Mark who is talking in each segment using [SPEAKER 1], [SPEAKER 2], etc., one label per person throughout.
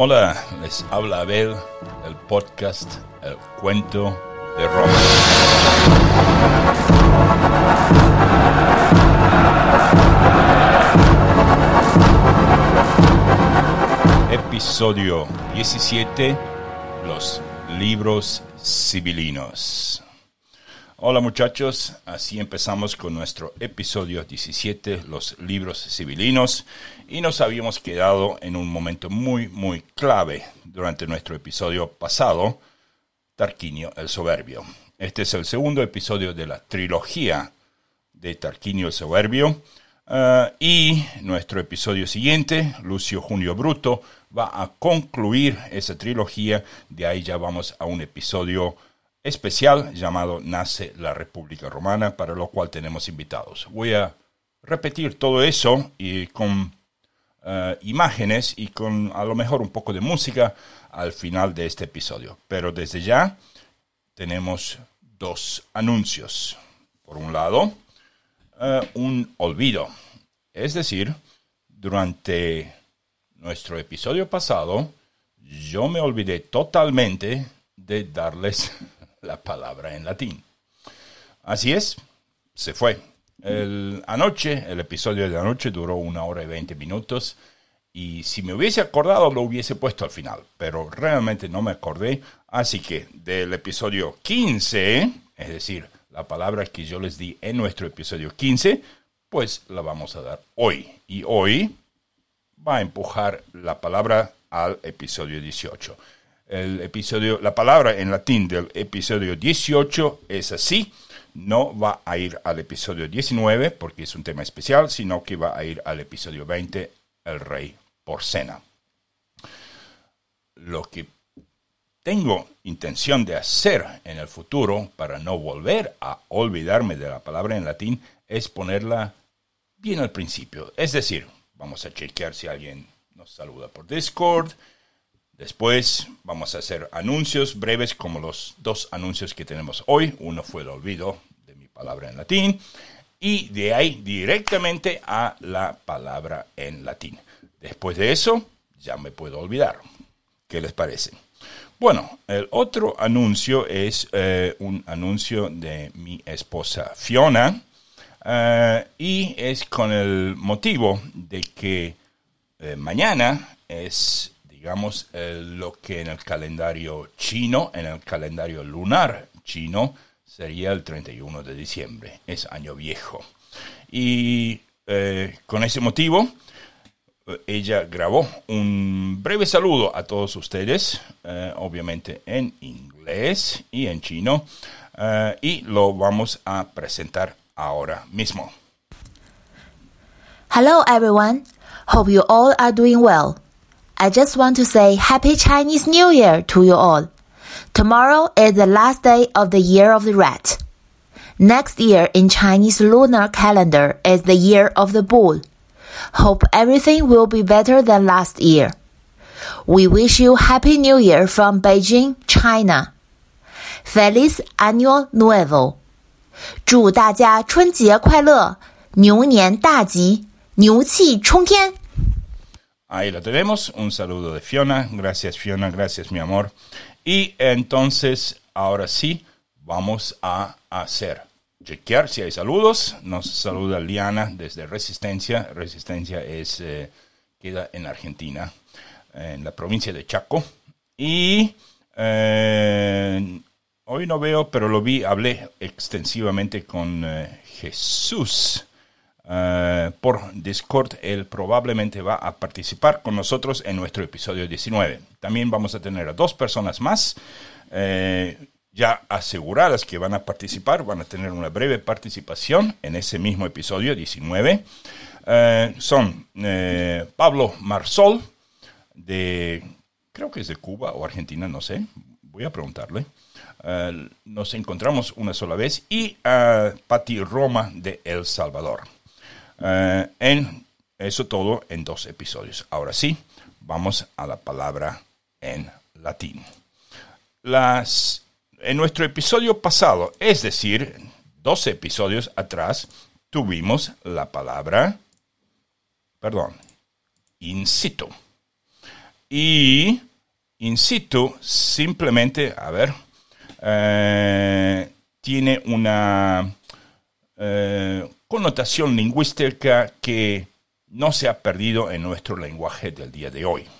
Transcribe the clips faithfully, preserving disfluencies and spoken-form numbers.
[SPEAKER 1] Hola, les habla Abel del podcast El Cuento de Roma. Episodio diecisiete, los libros sibilinos. Hola muchachos, así empezamos con nuestro episodio diecisiete, los libros sibilinos, y nos habíamos quedado en un momento muy, muy clave durante nuestro episodio pasado, Tarquinio el Soberbio. Este es el segundo episodio de la trilogía de Tarquinio el Soberbio, uh, y nuestro episodio siguiente, Lucio Junio Bruto, va a concluir esa trilogía. De ahí ya vamos a un episodio especial llamado Nace la República Romana, para lo cual tenemos invitados. Voy a repetir todo eso y con uh, imágenes y con a lo mejor un poco de música al final de este episodio. Pero desde ya tenemos dos anuncios. Por un lado, uh, un olvido. Es decir, durante nuestro episodio pasado, yo me olvidé totalmente de darles la palabra en latín. Así es, se fue. El, anoche, el episodio de anoche duró una hora y veinte minutos, y si me hubiese acordado lo hubiese puesto al final, pero realmente no me acordé, así que del episodio quince, es decir, la palabra que yo les di en nuestro episodio quince, pues la vamos a dar hoy, y hoy va a empujar la palabra al episodio dieciocho. El episodio, la palabra en latín del episodio dieciocho es así. No va a ir al episodio diecinueve porque es un tema especial, sino que va a ir al episodio veinte, el rey Porcena. Lo que tengo intención de hacer en el futuro para no volver a olvidarme de la palabra en latín es ponerla bien al principio. Es decir, vamos a chequear si alguien nos saluda por Discord. Después vamos a hacer anuncios breves como los dos anuncios que tenemos hoy. Uno fue el olvido de mi palabra en latín. Y de ahí directamente a la palabra en latín. Después de eso ya me puedo olvidar. ¿Qué les parece? Bueno, el otro anuncio es eh, un anuncio de mi esposa Fiona. Uh, y es con el motivo de que eh, mañana es, digamos, eh, lo que en el calendario chino, en el calendario lunar chino, sería el treinta y uno de diciembre. Es año viejo. Y eh, con ese motivo, eh, ella grabó un breve saludo a todos ustedes, eh, obviamente en inglés y en chino, eh, y lo vamos a presentar ahora mismo.
[SPEAKER 2] Hello everyone, hope you all are doing well. I just want to say Happy Chinese New Year to you all. Tomorrow is the last day of the Year of the Rat. Next year in Chinese lunar calendar is the Year of the Bull. Hope everything will be better than last year. We wish you Happy New Year from Beijing, China. Feliz Año Nuevo. 祝大家春节快乐，牛年大吉，牛气冲天。
[SPEAKER 1] Ahí lo tenemos, un saludo de Fiona. Gracias Fiona, gracias mi amor. Y entonces, ahora sí, vamos a hacer, chequear si hay saludos. Nos saluda Liana desde Resistencia. Resistencia es, eh, queda en Argentina, en la provincia de Chaco. Y eh, hoy no veo, pero lo vi, hablé extensivamente con eh, Jesús uh, por Discord. Él probablemente va a participar con nosotros en nuestro episodio diecinueve. También vamos a tener a dos personas más eh, ya aseguradas que van a participar. Van a tener una breve participación en ese mismo episodio diecinueve. Uh, son eh, Pablo Marsol, de, creo que es de Cuba o Argentina, no sé. Voy a preguntarle. Uh, nos encontramos una sola vez, y uh, Pati Roma de El Salvador. Uh, en eso todo en dos episodios. Ahora sí, vamos a la palabra en latín. Las, en nuestro episodio pasado, es decir, doce episodios atrás, tuvimos la palabra, perdón, in situ. Y in situ simplemente, a ver, eh, tiene una eh, connotación lingüística que no se ha perdido en nuestro lenguaje del día de hoy.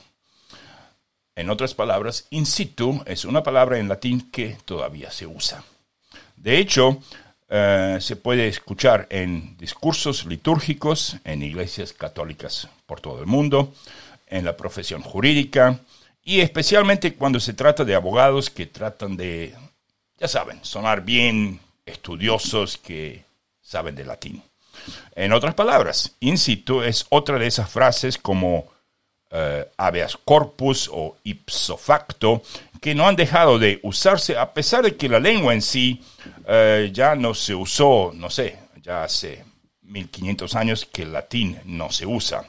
[SPEAKER 1] En otras palabras, in situ es una palabra en latín que todavía se usa. De hecho, eh, se puede escuchar en discursos litúrgicos, en iglesias católicas por todo el mundo, en la profesión jurídica, y especialmente cuando se trata de abogados que tratan de, ya saben, sonar bien estudiosos que saben de latín. En otras palabras, in situ es otra de esas frases como uh, habeas corpus o ipso facto que no han dejado de usarse a pesar de que la lengua en sí uh, ya no se usó, no sé, ya hace mil quinientos años que el latín no se usa.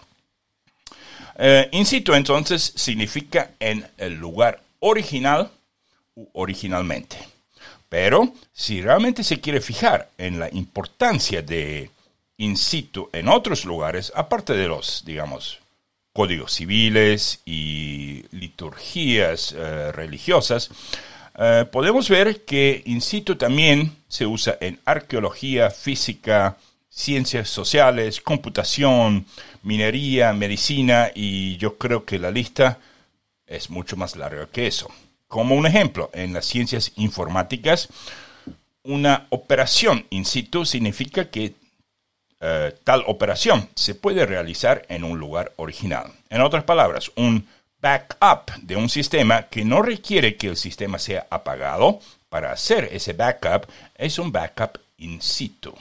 [SPEAKER 1] Uh, in situ, entonces, significa en el lugar original u originalmente. Pero, si realmente se quiere fijar en la importancia de in situ en otros lugares, aparte de los, digamos, códigos civiles y liturgias uh, religiosas, uh, podemos ver que in situ también se usa en arqueología, física, ciencias sociales, computación, minería, medicina, y yo creo que la lista es mucho más larga que eso. Como un ejemplo, en las ciencias informáticas, una operación in situ significa que uh, tal operación se puede realizar en un lugar original. En otras palabras, un backup de un sistema que no requiere que el sistema sea apagado para hacer ese backup es un backup in situ.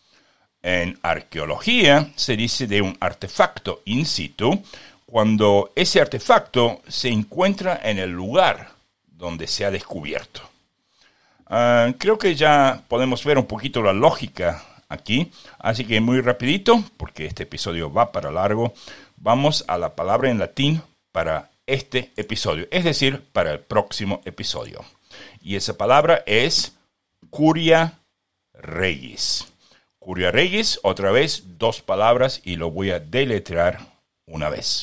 [SPEAKER 1] En arqueología se dice de un artefacto in situ cuando ese artefacto se encuentra en el lugar donde se ha descubierto. Uh, creo que ya podemos ver un poquito la lógica aquí, así que muy rapidito, porque este episodio va para largo, vamos a la palabra en latín para este episodio, es decir, para el próximo episodio. Y esa palabra es curia regis. Curia regis, otra vez, dos palabras y lo voy a deletrear una vez.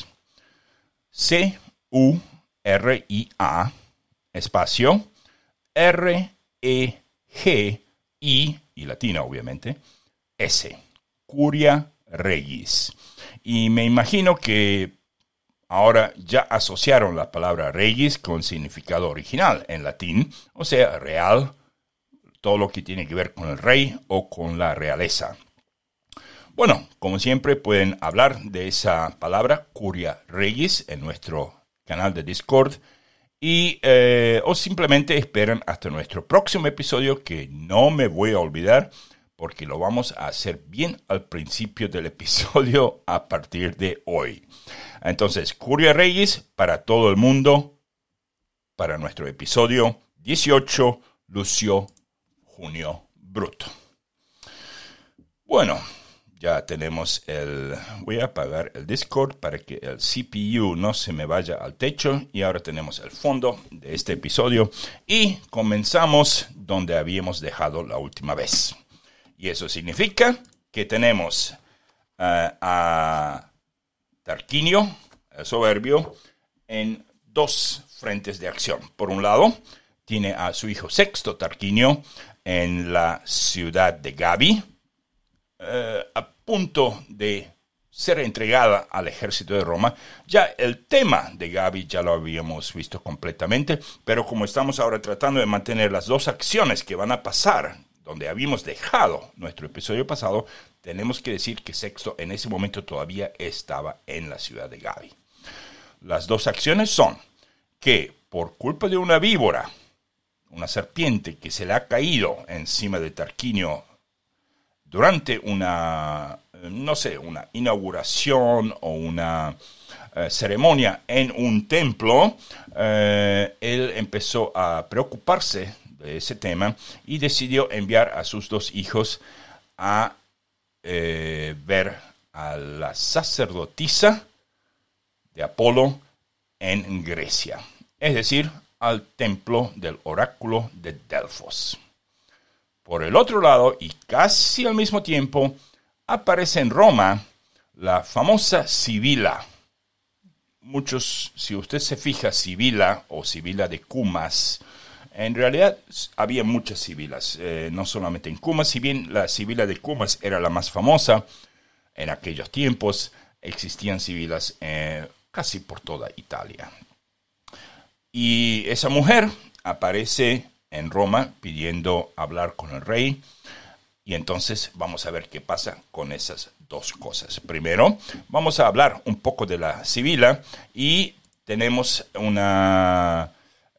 [SPEAKER 1] C U R I A, espacio, R E G I, y latina obviamente, S. Curia regis. Y me imagino que ahora ya asociaron la palabra regis con significado original en latín, o sea, real, todo lo que tiene que ver con el rey o con la realeza. Bueno, como siempre pueden hablar de esa palabra, curia regis, en nuestro canal de Discord, y eh, o simplemente esperan hasta nuestro próximo episodio, que no me voy a olvidar, porque lo vamos a hacer bien al principio del episodio a partir de hoy. Entonces, curia regis para todo el mundo, para nuestro episodio dieciocho, Lucio Junio Bruto. Bueno, ya tenemos el... Voy a apagar el Discord para que el C P U no se me vaya al techo. Y ahora tenemos el fondo de este episodio. Y comenzamos donde habíamos dejado la última vez. Y eso significa que tenemos uh, a Tarquinio, el soberbio, en dos frentes de acción. Por un lado, tiene a su hijo Sexto Tarquinio en la ciudad de Gabii, eh, a punto de ser entregada al ejército de Roma. Ya el tema de Gabii ya lo habíamos visto completamente, pero como estamos ahora tratando de mantener las dos acciones que van a pasar donde habíamos dejado nuestro episodio pasado, tenemos que decir que Sexto en ese momento todavía estaba en la ciudad de Gabii. Las dos acciones son que por culpa de una víbora, una serpiente que se le ha caído encima de Tarquinio durante una, no sé, una inauguración o una uh, ceremonia en un templo, uh, él empezó a preocuparse de ese tema y decidió enviar a sus dos hijos a eh, ver a la sacerdotisa de Apolo en Grecia, es decir, al templo del oráculo de Delfos. Por el otro lado, y casi al mismo tiempo, aparece en Roma la famosa Sibila, muchos, si usted se fija, Sibila o Sibila de Cumas, en realidad había muchas Sibilas, eh, no solamente en Cumas, si bien la Sibila de Cumas era la más famosa en aquellos tiempos, existían Sibilas eh, casi por toda Italia. Y esa mujer aparece en Roma pidiendo hablar con el rey, y entonces vamos a ver qué pasa con esas dos cosas. Primero, vamos a hablar un poco de la Sibila, y tenemos una...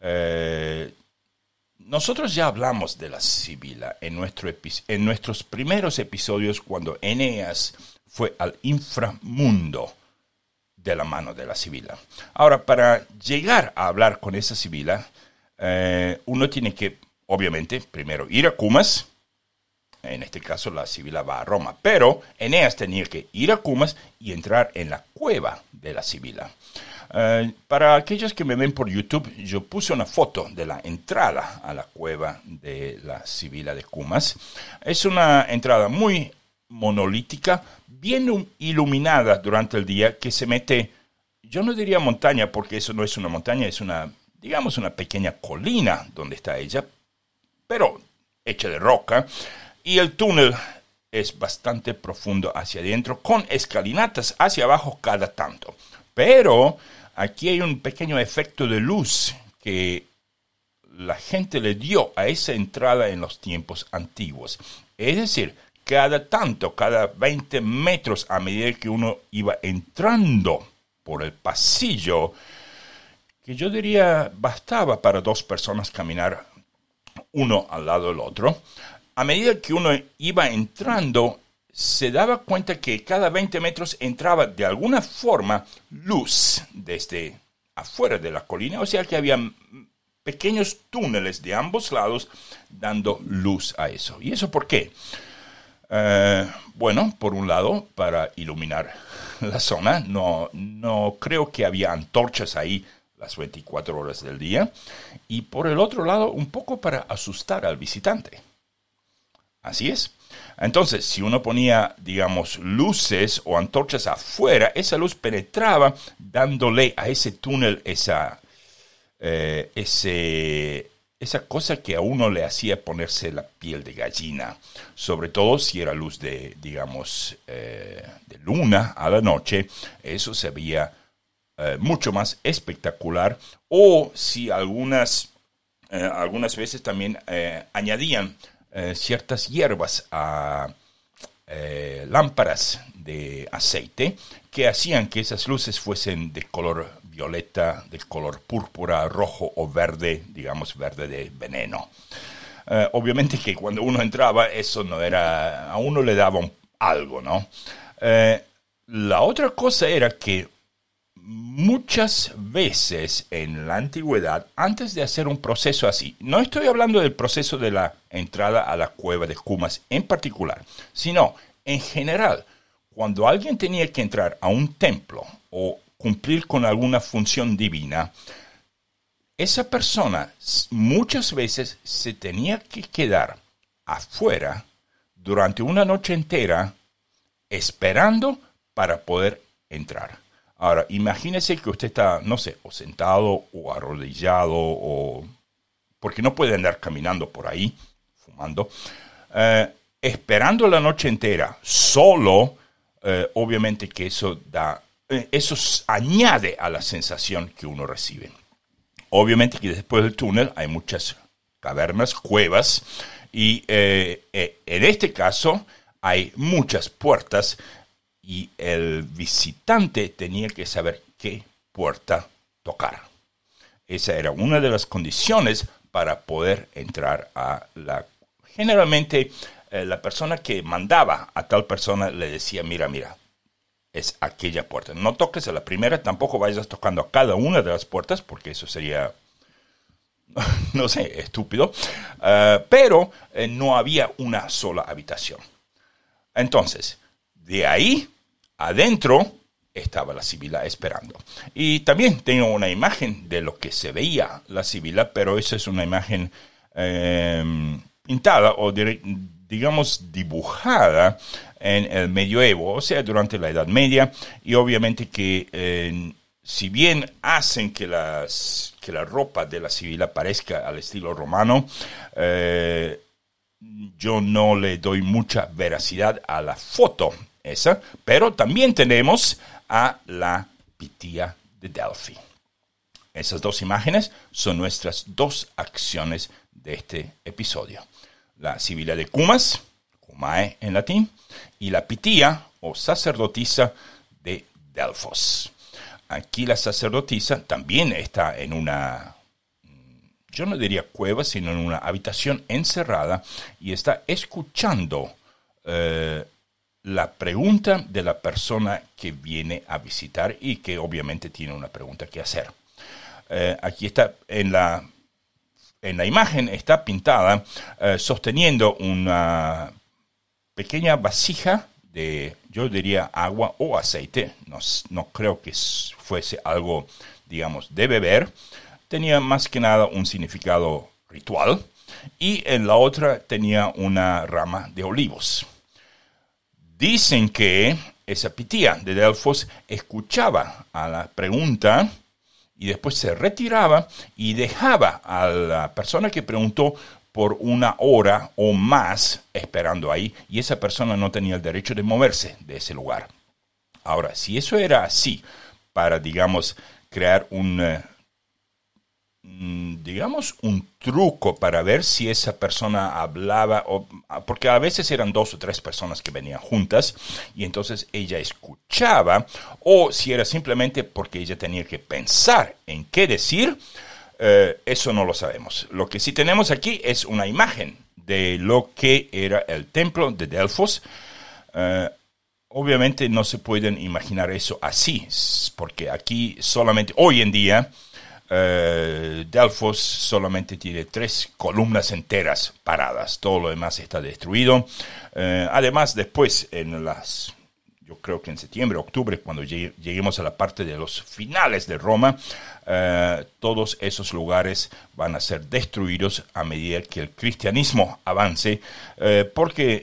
[SPEAKER 1] Eh, nosotros ya hablamos de la Sibila en, nuestro epi- en nuestros primeros episodios cuando Eneas fue al inframundo de la mano de la Sibila. Ahora, para llegar a hablar con esa Sibila, eh, uno tiene que, obviamente, primero ir a Cumas. En este caso, la Sibila va a Roma. Pero Eneas tenía que ir a Cumas y entrar en la cueva de la Sibila. Uh, para aquellos que me ven por YouTube, yo puse una foto de la entrada a la cueva de la Sibila de Cumas. Es una entrada muy monolítica, bien iluminada durante el día, que se mete, yo no diría montaña, porque eso no es una montaña, es una, digamos, una pequeña colina donde está ella, pero hecha de roca, y el túnel es bastante profundo hacia adentro, con escalinatas hacia abajo cada tanto. Pero aquí hay un pequeño efecto de luz que la gente le dio a esa entrada en los tiempos antiguos. Es decir, cada tanto, cada veinte metros, a medida que uno iba entrando por el pasillo, que yo diría bastaba para dos personas caminar uno al lado del otro, a medida que uno iba entrando, se daba cuenta que cada veinte metros entraba de alguna forma luz desde afuera de la colina, o sea que había pequeños túneles de ambos lados dando luz a eso. ¿Y eso por qué? Uh, bueno, por un lado, para iluminar la zona. No, no creo que había antorchas ahí las veinticuatro horas del día. Y por el otro lado, un poco para asustar al visitante. Así es. Entonces, si uno ponía, digamos, luces o antorchas afuera, esa luz penetraba dándole a ese túnel esa, eh, ese, esa cosa que a uno le hacía ponerse la piel de gallina. Sobre todo si era luz de, digamos, eh, de luna a la noche, eso se veía eh, mucho más espectacular. O si algunas, eh, algunas veces también eh, añadían Eh, ciertas hierbas a eh, lámparas de aceite que hacían que esas luces fuesen de color violeta, de color púrpura, rojo o verde, digamos verde de veneno. Eh, obviamente que cuando uno entraba eso no era, a uno le daba un, algo, ¿no? Eh, la otra cosa era que muchas veces en la antigüedad, antes de hacer un proceso así, no estoy hablando del proceso de la entrada a la cueva de Cumas en particular, sino en general, cuando alguien tenía que entrar a un templo o cumplir con alguna función divina, esa persona muchas veces se tenía que quedar afuera durante una noche entera esperando para poder entrar. Ahora, imagínese que usted está, no sé, o sentado o arrodillado, o porque no puede andar caminando por ahí, fumando, eh, esperando la noche entera, solo, eh, obviamente que eso da, eh, eso añade a la sensación que uno recibe. Obviamente que después del túnel hay muchas cavernas, cuevas, y eh, eh, en este caso hay muchas puertas. Y el visitante tenía que saber qué puerta tocar. Esa era una de las condiciones para poder entrar a la... Generalmente, eh, la persona que mandaba a tal persona le decía, mira, mira, es aquella puerta. No toques a la primera, tampoco vayas tocando a cada una de las puertas, porque eso sería, no sé, estúpido. Uh, pero eh, no había una sola habitación. Entonces, de ahí... adentro estaba la Sibila esperando. Y también tengo una imagen de lo que se veía la Sibila, pero esa es una imagen eh, pintada o de, digamos dibujada en el medioevo, o sea, durante la Edad Media. Y obviamente que eh, si bien hacen que, las, que la ropa de la Sibila parezca al estilo romano, eh, yo no le doy mucha veracidad a la foto esa, pero también tenemos a la Pitía de Delfi. Esas dos imágenes son nuestras dos acciones de este episodio. La Sibila de Cumas, Cumae en latín, y la Pitía o sacerdotisa de Delfos. Aquí la sacerdotisa también está en una, yo no diría cueva, sino en una habitación encerrada y está escuchando eh, la pregunta de la persona que viene a visitar y que obviamente tiene una pregunta que hacer. Eh, aquí está en la, en la imagen, está pintada eh, sosteniendo una pequeña vasija de, yo diría, agua o aceite. No, no creo que fuese algo, digamos, de beber. Tenía más que nada un significado ritual. Y en la otra tenía una rama de olivos. Dicen que esa Pitía de Delfos escuchaba a la pregunta y después se retiraba y dejaba a la persona que preguntó por una hora o más esperando ahí, y esa persona no tenía el derecho de moverse de ese lugar. Ahora, si eso era así, para, digamos, crear un, eh, digamos, un truco para ver si esa persona hablaba, o, porque a veces eran dos o tres personas que venían juntas, y entonces ella escuchaba, o si era simplemente porque ella tenía que pensar en qué decir, Uh, eso no lo sabemos. Lo que sí tenemos aquí es una imagen de lo que era el templo de Delfos. Uh, obviamente no se pueden imaginar eso así, porque aquí solamente, hoy en día, uh, Delfos solamente tiene tres columnas enteras paradas. Todo lo demás está destruido. Uh, además, después, en las... yo creo que en septiembre, octubre, cuando lleguemos a la parte de los finales de Roma, eh, todos esos lugares van a ser destruidos a medida que el cristianismo avance, eh, porque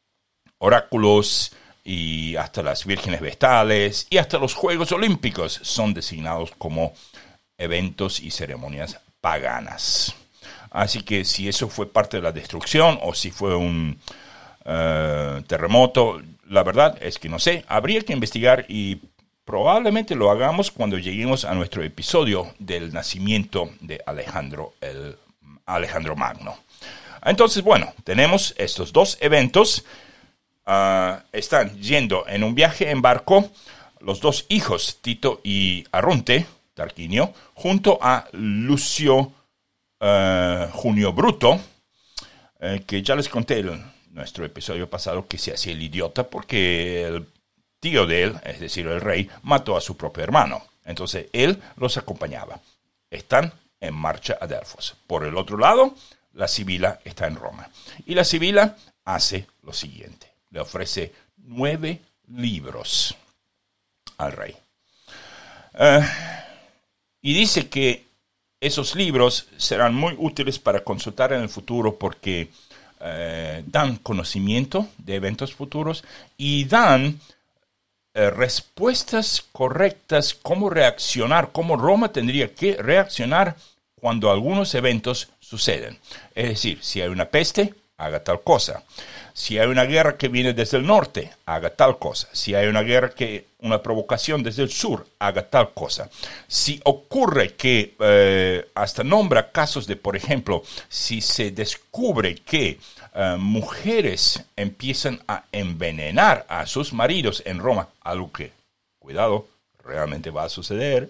[SPEAKER 1] oráculos y hasta las vírgenes vestales y hasta los Juegos Olímpicos son designados como eventos y ceremonias paganas. Así que si eso fue parte de la destrucción o si fue un uh, terremoto, la verdad es que no sé. Habría que investigar y probablemente lo hagamos cuando lleguemos a nuestro episodio del nacimiento de Alejandro, el Alejandro Magno. Entonces, bueno, tenemos estos dos eventos. Uh, están yendo en un viaje en barco los dos hijos, Tito y Arronte, Tarquinio, junto a Lucio uh, Junio Bruto, uh, que ya les conté en nuestro episodio pasado que se hacía el idiota porque el tío de él, es decir, el rey, mató a su propio hermano. Entonces, él los acompañaba. Están en marcha a Delfos. Por el otro lado, la Sibila está en Roma. Y la Sibila hace lo siguiente. Le ofrece nueve libros al rey. Uh, y dice que esos libros serán muy útiles para consultar en el futuro porque uh, dan conocimiento de eventos futuros y dan uh, respuestas correctas, cómo reaccionar, cómo Roma tendría que reaccionar cuando algunos eventos suceden. Es decir, si hay una peste, haga tal cosa. Si hay una guerra que viene desde el norte, haga tal cosa. Si hay una guerra que, una provocación desde el sur, haga tal cosa. Si ocurre que, eh, hasta nombra casos de, por ejemplo, si se descubre que eh, mujeres empiezan a envenenar a sus maridos en Roma, algo que, cuidado, realmente va a suceder,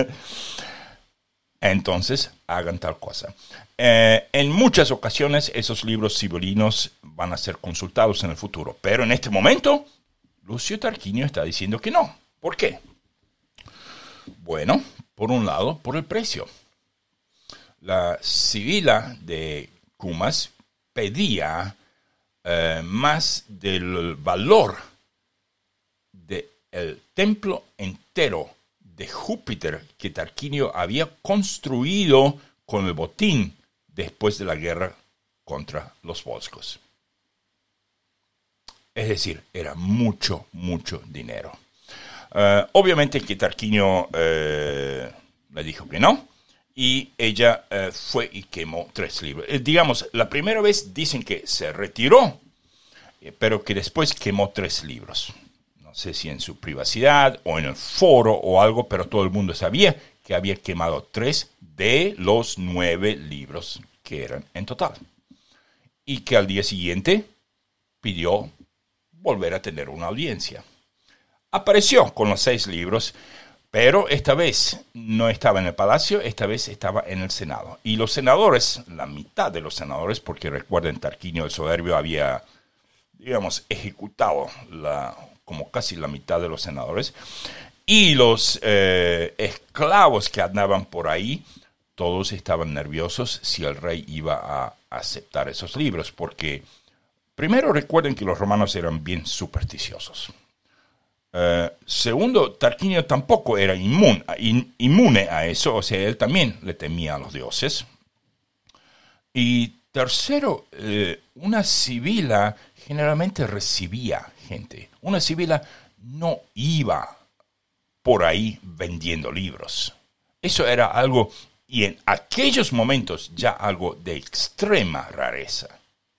[SPEAKER 1] entonces hagan tal cosa. Eh, en muchas ocasiones esos libros sibelinos van a ser consultados en el futuro, pero en este momento Lucio Tarquinio está diciendo que no. ¿Por qué? Bueno, por un lado, por el precio. La Sibila de Cumas pedía eh, más del valor del templo entero de Júpiter que Tarquinio había construido con el botín después de la guerra contra los volscos. Es decir, era mucho, mucho dinero. Uh, obviamente que Tarquinio uh, le dijo que no, y ella uh, fue y quemó tres libros. Eh, digamos, la primera vez dicen que se retiró, eh, pero que después quemó tres libros. No sé si en su privacidad o en el foro o algo, pero todo el mundo sabía que había quemado tres de los nueve libros que eran en total. Y que al día siguiente pidió volver a tener una audiencia. Apareció con los seis libros, pero esta vez no estaba en el palacio, esta vez estaba en el Senado. Y los senadores, la mitad de los senadores, porque recuerden, Tarquinio el Soberbio había, digamos, ejecutado la, como casi la mitad de los senadores, y los eh, esclavos que andaban por ahí, todos estaban nerviosos si el rey iba a aceptar esos libros, porque primero recuerden que los romanos eran bien supersticiosos. Uh, segundo, Tarquinio tampoco era inmun, in, inmune a eso, o sea, él también le temía a los dioses. Y tercero, uh, una sibila generalmente recibía gente. Una sibila no iba por ahí vendiendo libros. Eso era algo, y en aquellos momentos ya algo de extrema rareza.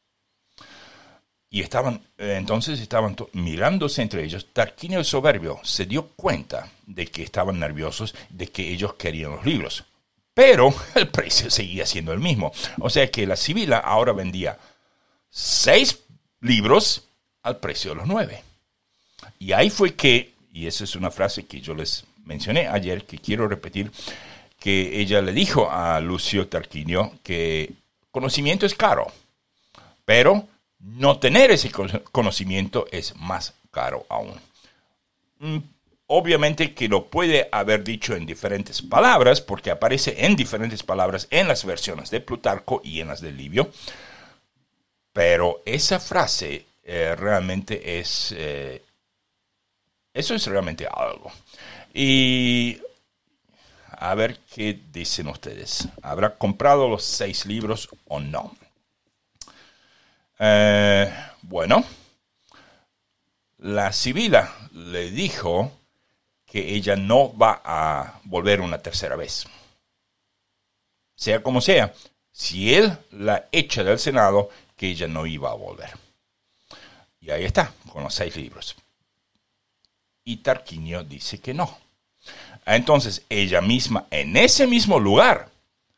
[SPEAKER 1] Y estaban, eh, entonces estaban to- mirándose entre ellos. Tarquinio el Soberbio se dio cuenta de que estaban nerviosos, de que ellos querían los libros. Pero el precio seguía siendo el mismo. O sea que la sibila ahora vendía seis libros al precio de los nueve. Y ahí fue que, y esa es una frase que yo les mencioné ayer, que quiero repetir, que ella le dijo a Lucio Tarquinio que conocimiento es caro, pero no tener ese conocimiento es más caro aún. Obviamente que lo puede haber dicho en diferentes palabras, porque aparece en diferentes palabras en las versiones de Plutarco y en las de Livio. Pero esa frase eh, realmente es... Eh, eso es realmente algo. Y a ver qué dicen ustedes. ¿Habrá comprado los seis libros o no? Eh, bueno, la sibila le dijo que ella no va a volver una tercera vez. Sea como sea, si él la echa del Senado, que ella no iba a volver. Y ahí está, con los seis libros. Y Tarquinio dice que no. Entonces, ella misma, en ese mismo lugar,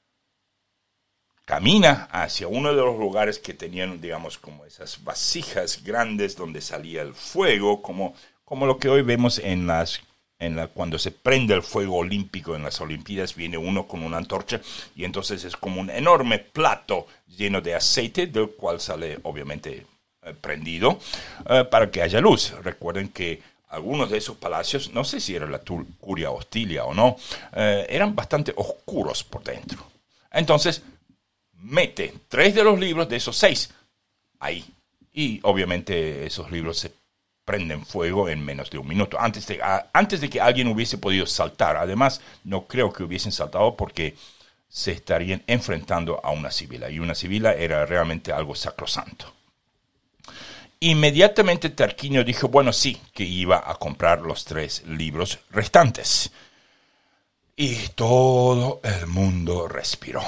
[SPEAKER 1] camina hacia uno de los lugares que tenían, digamos, como esas vasijas grandes donde salía el fuego, como, como lo que hoy vemos en las, en la, cuando se prende el fuego olímpico en las Olimpiadas, viene uno con una antorcha y entonces es como un enorme plato lleno de aceite, del cual sale obviamente eh, prendido eh, para que haya luz. Recuerden que algunos de esos palacios, no sé si era la curia hostilia o no, eh, eran bastante oscuros por dentro. Entonces, mete tres de los libros de esos seis ahí. Y obviamente esos libros se prenden fuego en menos de un minuto. Antes de, a, antes de que alguien hubiese podido saltar. Además, no creo que hubiesen saltado porque se estarían enfrentando a una sibila. Y una sibila era realmente algo sacrosanto. Inmediatamente Tarquinio dijo, bueno, sí, que iba a comprar los tres libros restantes. Y todo el mundo respiró.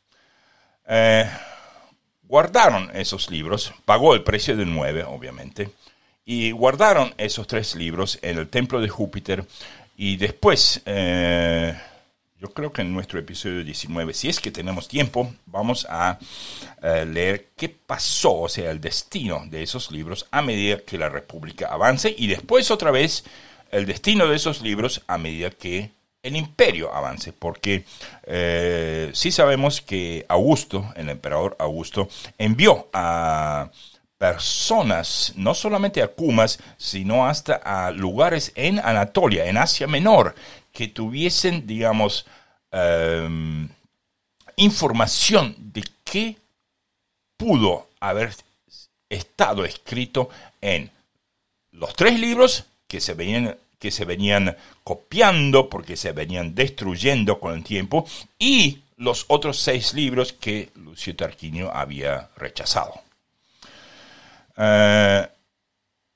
[SPEAKER 1] Eh, guardaron esos libros, pagó el precio de nueve, obviamente, y guardaron esos tres libros en el templo de Júpiter. Y después, eh, yo creo que en nuestro episodio diecinueve, si es que tenemos tiempo, vamos a eh, leer qué pasó, o sea, el destino de esos libros a medida que la República avance, y después otra vez el destino de esos libros a medida que el imperio avance, porque eh, sí sabemos que Augusto, el emperador Augusto, envió a personas, no solamente a Cumas, sino hasta a lugares en Anatolia, en Asia Menor, que tuviesen, digamos, eh, información de qué pudo haber estado escrito en los tres libros que se venían que se venían copiando porque se venían destruyendo con el tiempo, y los otros seis libros que Lucio Tarquinio había rechazado. Uh,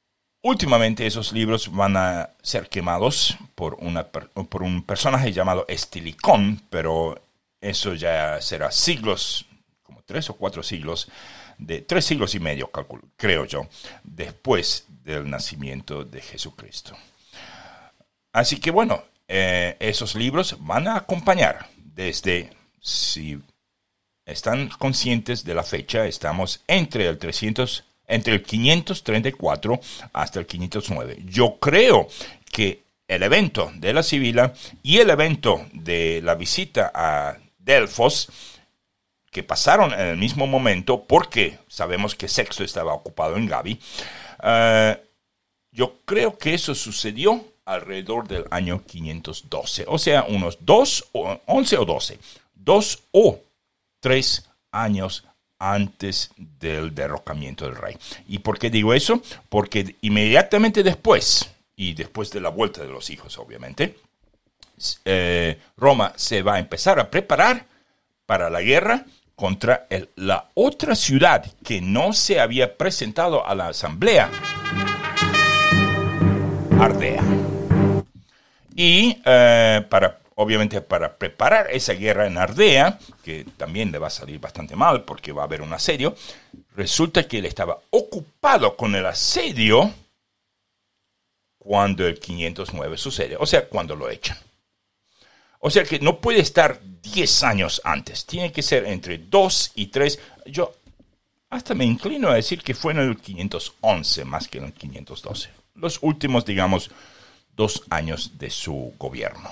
[SPEAKER 1] últimamente esos libros van a ser quemados por, una, por un personaje llamado Estilicón, pero eso ya será siglos, como tres o cuatro siglos, de tres siglos y medio, calculo, creo yo, después del nacimiento de Jesucristo. Así que bueno, eh, esos libros van a acompañar desde, si están conscientes de la fecha, estamos entre el trescientos, entre el quinientos treinta y cuatro hasta el quinientos nueve. Yo creo que el evento de la Sibila y el evento de la visita a Delfos, que pasaron en el mismo momento, porque sabemos que Sexto estaba ocupado en Gabi, uh, yo creo que eso sucedió alrededor del año quinientos doce, o sea, unos dos, once o doce, dos o tres años antes del derrocamiento del rey. ¿Y por qué digo eso? Porque inmediatamente después, y después de la vuelta de los hijos, obviamente, eh, Roma se va a empezar a preparar para la guerra contra el, la otra ciudad que no se había presentado a la asamblea, Ardea. Y eh, para, obviamente para preparar esa guerra en Ardea, que también le va a salir bastante mal porque va a haber un asedio, resulta que él estaba ocupado con el asedio cuando el quinientos nueve sucede, o sea, cuando lo echan. O sea que no puede estar diez años antes, tiene que ser entre dos y tres. Yo hasta me inclino a decir que fue en el quinientos once más que en el quinientos doce. Los últimos, digamos, dos años de su gobierno.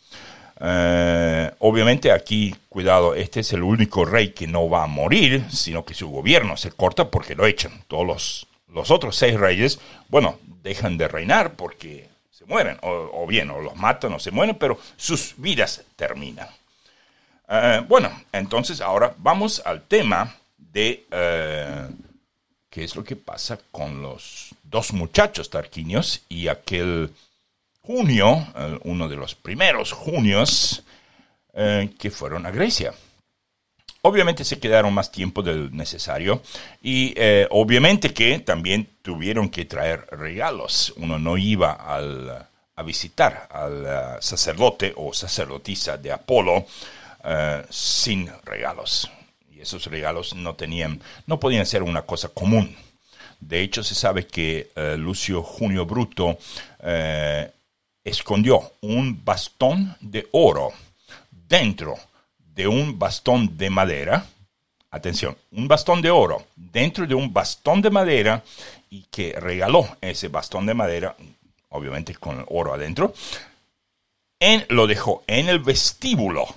[SPEAKER 1] Uh, obviamente aquí, cuidado, este es el único rey que no va a morir, sino que su gobierno se corta porque lo echan. Todos los, los otros seis reyes, bueno, dejan de reinar porque se mueren, o, o bien, o los matan o se mueren, pero sus vidas terminan. Uh, bueno, entonces ahora vamos al tema de uh, qué es lo que pasa con los dos muchachos tarquinios y aquel junio, uh, uno de los primeros junios uh, que fueron a Grecia. Obviamente se quedaron más tiempo del necesario y eh, obviamente que también tuvieron que traer regalos. Uno no iba al, a visitar al uh, sacerdote o sacerdotisa de Apolo uh, sin regalos. Y esos regalos no tenían, no podían ser una cosa común. De hecho, se sabe que uh, Lucio Junio Bruto uh, escondió un bastón de oro dentro de un bastón de madera, atención, un bastón de oro dentro de un bastón de madera y que regaló ese bastón de madera, obviamente con el oro adentro, en, lo dejó en el vestíbulo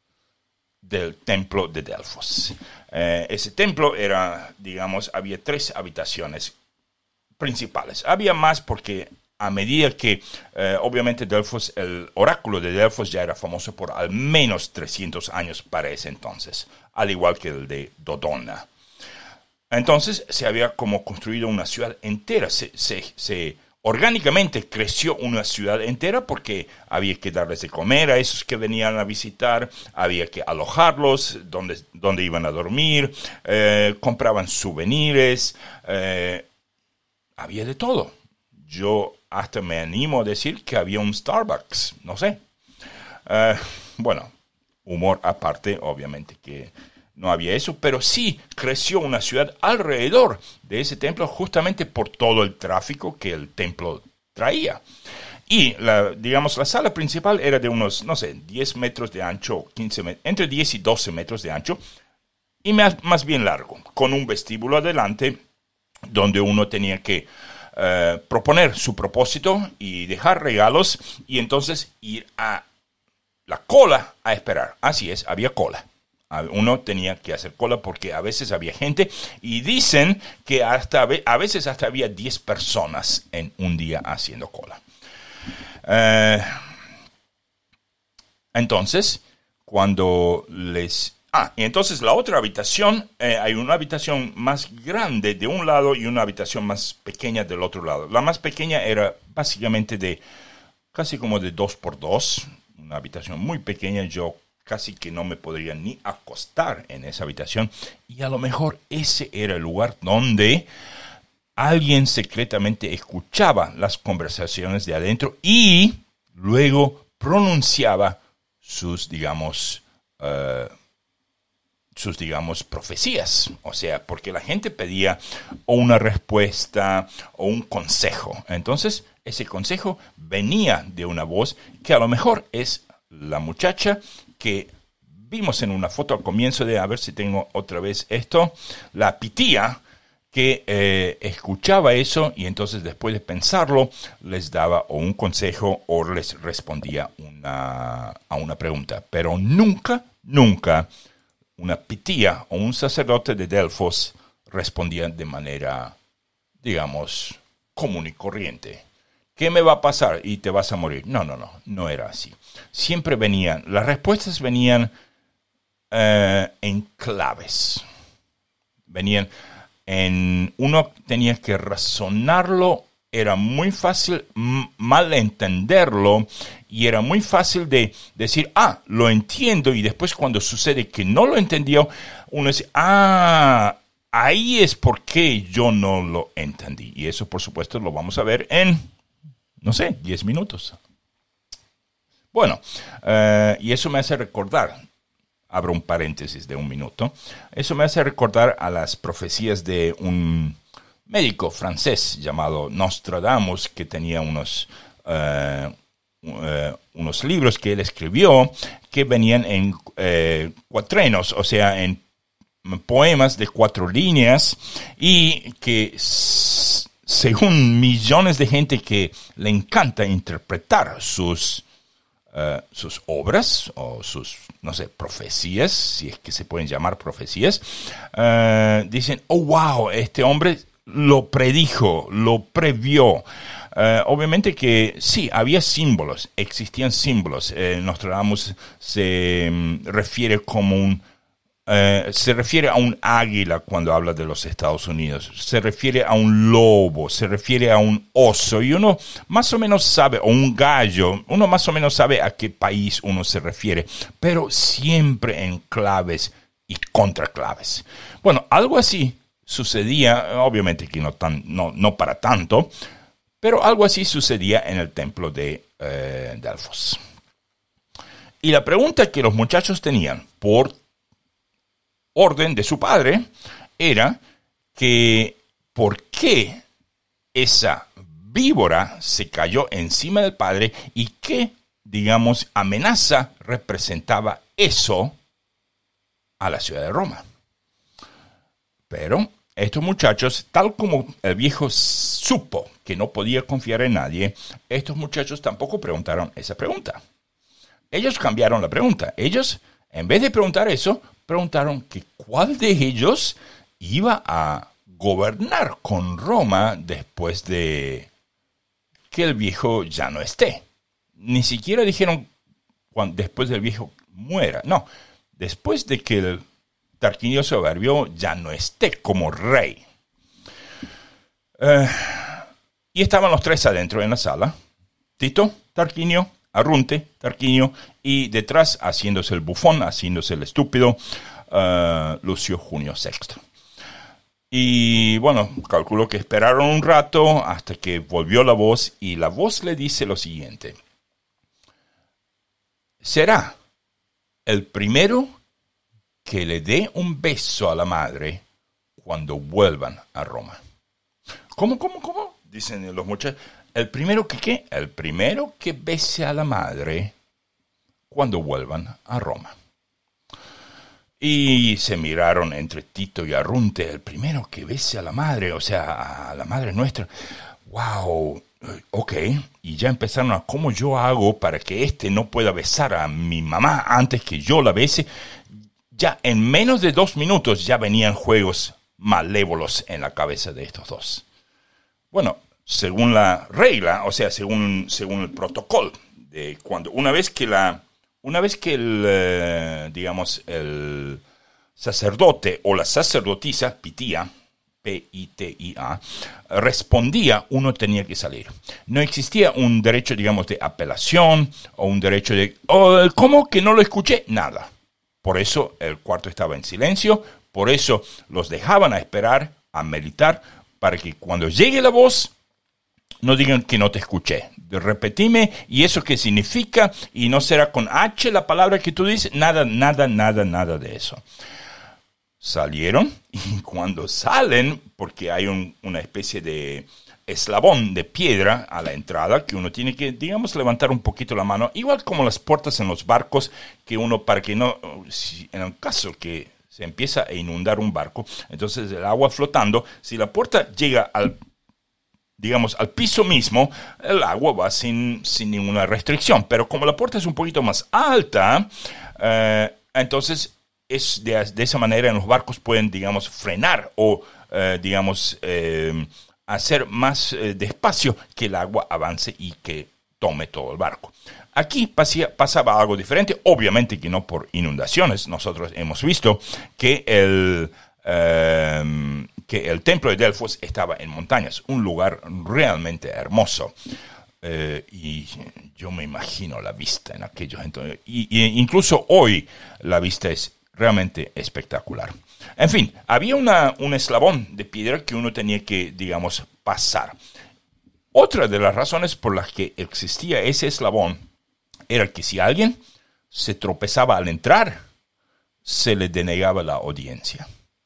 [SPEAKER 1] del templo de Delfos. Eh, ese templo era, digamos, había tres habitaciones principales. Había más porque a medida que, eh, obviamente, Delfos, el oráculo de Delfos ya era famoso por al menos trescientos años para ese entonces, al igual que el de Dodona. Entonces, se había como construido una ciudad entera. Se, se, se orgánicamente creció una ciudad entera porque había que darles de comer a esos que venían a visitar, había que alojarlos, donde, donde iban a dormir, eh, compraban souvenirs, eh, había de todo. Yo hasta me animo a decir que había un Starbucks, no sé. Uh, bueno, humor aparte, obviamente que no había eso, pero sí creció una ciudad alrededor de ese templo justamente por todo el tráfico que el templo traía. Y, la, digamos, la sala principal era de unos, no sé, diez metros de ancho, quince metros, entre diez y doce metros de ancho, y más, más bien largo, con un vestíbulo adelante donde uno tenía que Uh, proponer su propósito y dejar regalos y entonces ir a la cola a esperar. Así es, había cola. Uno tenía que hacer cola porque a veces había gente y dicen que hasta a veces hasta había diez personas en un día haciendo cola. Uh, entonces, cuando les... Ah, y entonces la otra habitación, eh, hay una habitación más grande de un lado y una habitación más pequeña del otro lado. La más pequeña era básicamente de casi como de dos por dos, una habitación muy pequeña. Yo casi que no me podría ni acostar en esa habitación y a lo mejor ese era el lugar donde alguien secretamente escuchaba las conversaciones de adentro y luego pronunciaba sus, digamos, uh, sus, digamos, profecías. O sea, porque la gente pedía o una respuesta o un consejo. Entonces, ese consejo venía de una voz que a lo mejor es la muchacha que vimos en una foto al comienzo de, a ver si tengo otra vez esto, la pitía, que eh, escuchaba eso y entonces después de pensarlo les daba o un consejo o les respondía una, a una pregunta. Pero nunca, nunca una pitía o un sacerdote de Delfos respondían de manera, digamos, común y corriente. ¿Qué me va a pasar? Y te vas a morir. No, no, no, no era así. Siempre venían, las respuestas venían eh, en claves. Venían en, uno tenía que razonarlo, era muy fácil m- mal entenderlo y era muy fácil de decir, ah, lo entiendo, y después cuando sucede que no lo entendió, uno dice, ah, ahí es por qué yo no lo entendí. Y eso, por supuesto, lo vamos a ver en, no sé, diez minutos. Bueno, uh, y eso me hace recordar, abro un paréntesis de un minuto, eso me hace recordar a las profecías de un médico francés llamado Nostradamus, que tenía unos, uh, uh, unos libros que él escribió que venían en uh, cuatrienos, o sea, en poemas de cuatro líneas, y que s- según millones de gente que le encanta interpretar sus, uh, sus obras o sus, no sé, profecías, si es que se pueden llamar profecías, uh, dicen, oh, wow, este hombre lo predijo, lo previó. Uh, obviamente que sí, había símbolos, existían símbolos. Eh, Nostradamus se um, refiere como un, uh, se refiere a un águila cuando habla de los Estados Unidos, se refiere a un lobo, se refiere a un oso, y uno más o menos sabe, o un gallo, uno más o menos sabe a qué país uno se refiere, pero siempre en claves y contraclaves. Bueno, algo así sucedía, obviamente que no, tan, no, no para tanto, pero algo así sucedía en el templo de eh, Delfos. Y la pregunta que los muchachos tenían por orden de su padre era que ¿por qué esa víbora se cayó encima del padre y qué, digamos, amenaza representaba eso a la ciudad de Roma? Pero estos muchachos, tal como el viejo supo que no podía confiar en nadie, estos muchachos tampoco preguntaron esa pregunta. Ellos cambiaron la pregunta. Ellos, en vez de preguntar eso, preguntaron que cuál de ellos iba a gobernar con Roma después de que el viejo ya no esté. Ni siquiera dijeron cuando, después del viejo muera. No, después de que el Tarquinio Soberbio ya no esté como rey. Uh, y estaban los tres adentro en la sala. Tito, Tarquinio, Arrunte, Tarquinio, y detrás, haciéndose el bufón, haciéndose el estúpido, uh, Lucio Junio sexto. Y bueno, calculo que esperaron un rato hasta que volvió la voz, y la voz le dice lo siguiente: será el primero que le dé un beso a la madre cuando vuelvan a Roma. ¿Cómo, cómo, cómo? Dicen los muchachos. ¿El primero que qué? El primero que bese a la madre cuando vuelvan a Roma. Y se miraron entre Tito y Arrunte. El primero que bese a la madre, o sea, a la madre nuestra. ¡Wow! Ok. Y ya empezaron a cómo yo hago para que este no pueda besar a mi mamá antes que yo la bese. Ya en menos de dos minutos ya venían juegos malévolos en la cabeza de estos dos. Bueno, según la regla, o sea, según, según el protocolo, de cuando una vez que la, una vez que el, eh, digamos, el sacerdote o la sacerdotisa, pitía, P I T I A, respondía, uno tenía que salir. No existía un derecho, digamos, de apelación o un derecho de, oh, ¿cómo que no lo escuché? Nada. Por eso el cuarto estaba en silencio, por eso los dejaban a esperar, a meditar para que cuando llegue la voz, no digan que no te escuché. Repetime, ¿y eso qué significa? Y no será con H la palabra que tú dices. Nada, nada, nada, nada de eso. Salieron, y cuando salen, porque hay un, una especie de eslabón de piedra a la entrada, que uno tiene que, digamos, levantar un poquito la mano, igual como las puertas en los barcos, que uno, para que no, si, en el caso que se empieza a inundar un barco, entonces el agua flotando, si la puerta llega al, digamos, al piso mismo, el agua va sin, sin ninguna restricción, pero como la puerta es un poquito más alta, eh, entonces es de, de esa manera en los barcos pueden, digamos, frenar o, eh, digamos, eh, hacer más eh, despacio que el agua avance y que tome todo el barco. Aquí pasía, pasaba algo diferente, obviamente que no por inundaciones. Nosotros hemos visto que el, eh, que el templo de Delfos estaba en montañas, un lugar realmente hermoso. Eh, y yo me imagino la vista en aquellos entonces. Y, y incluso hoy la vista es realmente espectacular. En fin, había una, un eslabón de piedra que uno tenía que, digamos, pasar. Otra de las razones por las que existía ese eslabón era que si alguien se tropezaba al entrar, se le denegaba la audiencia.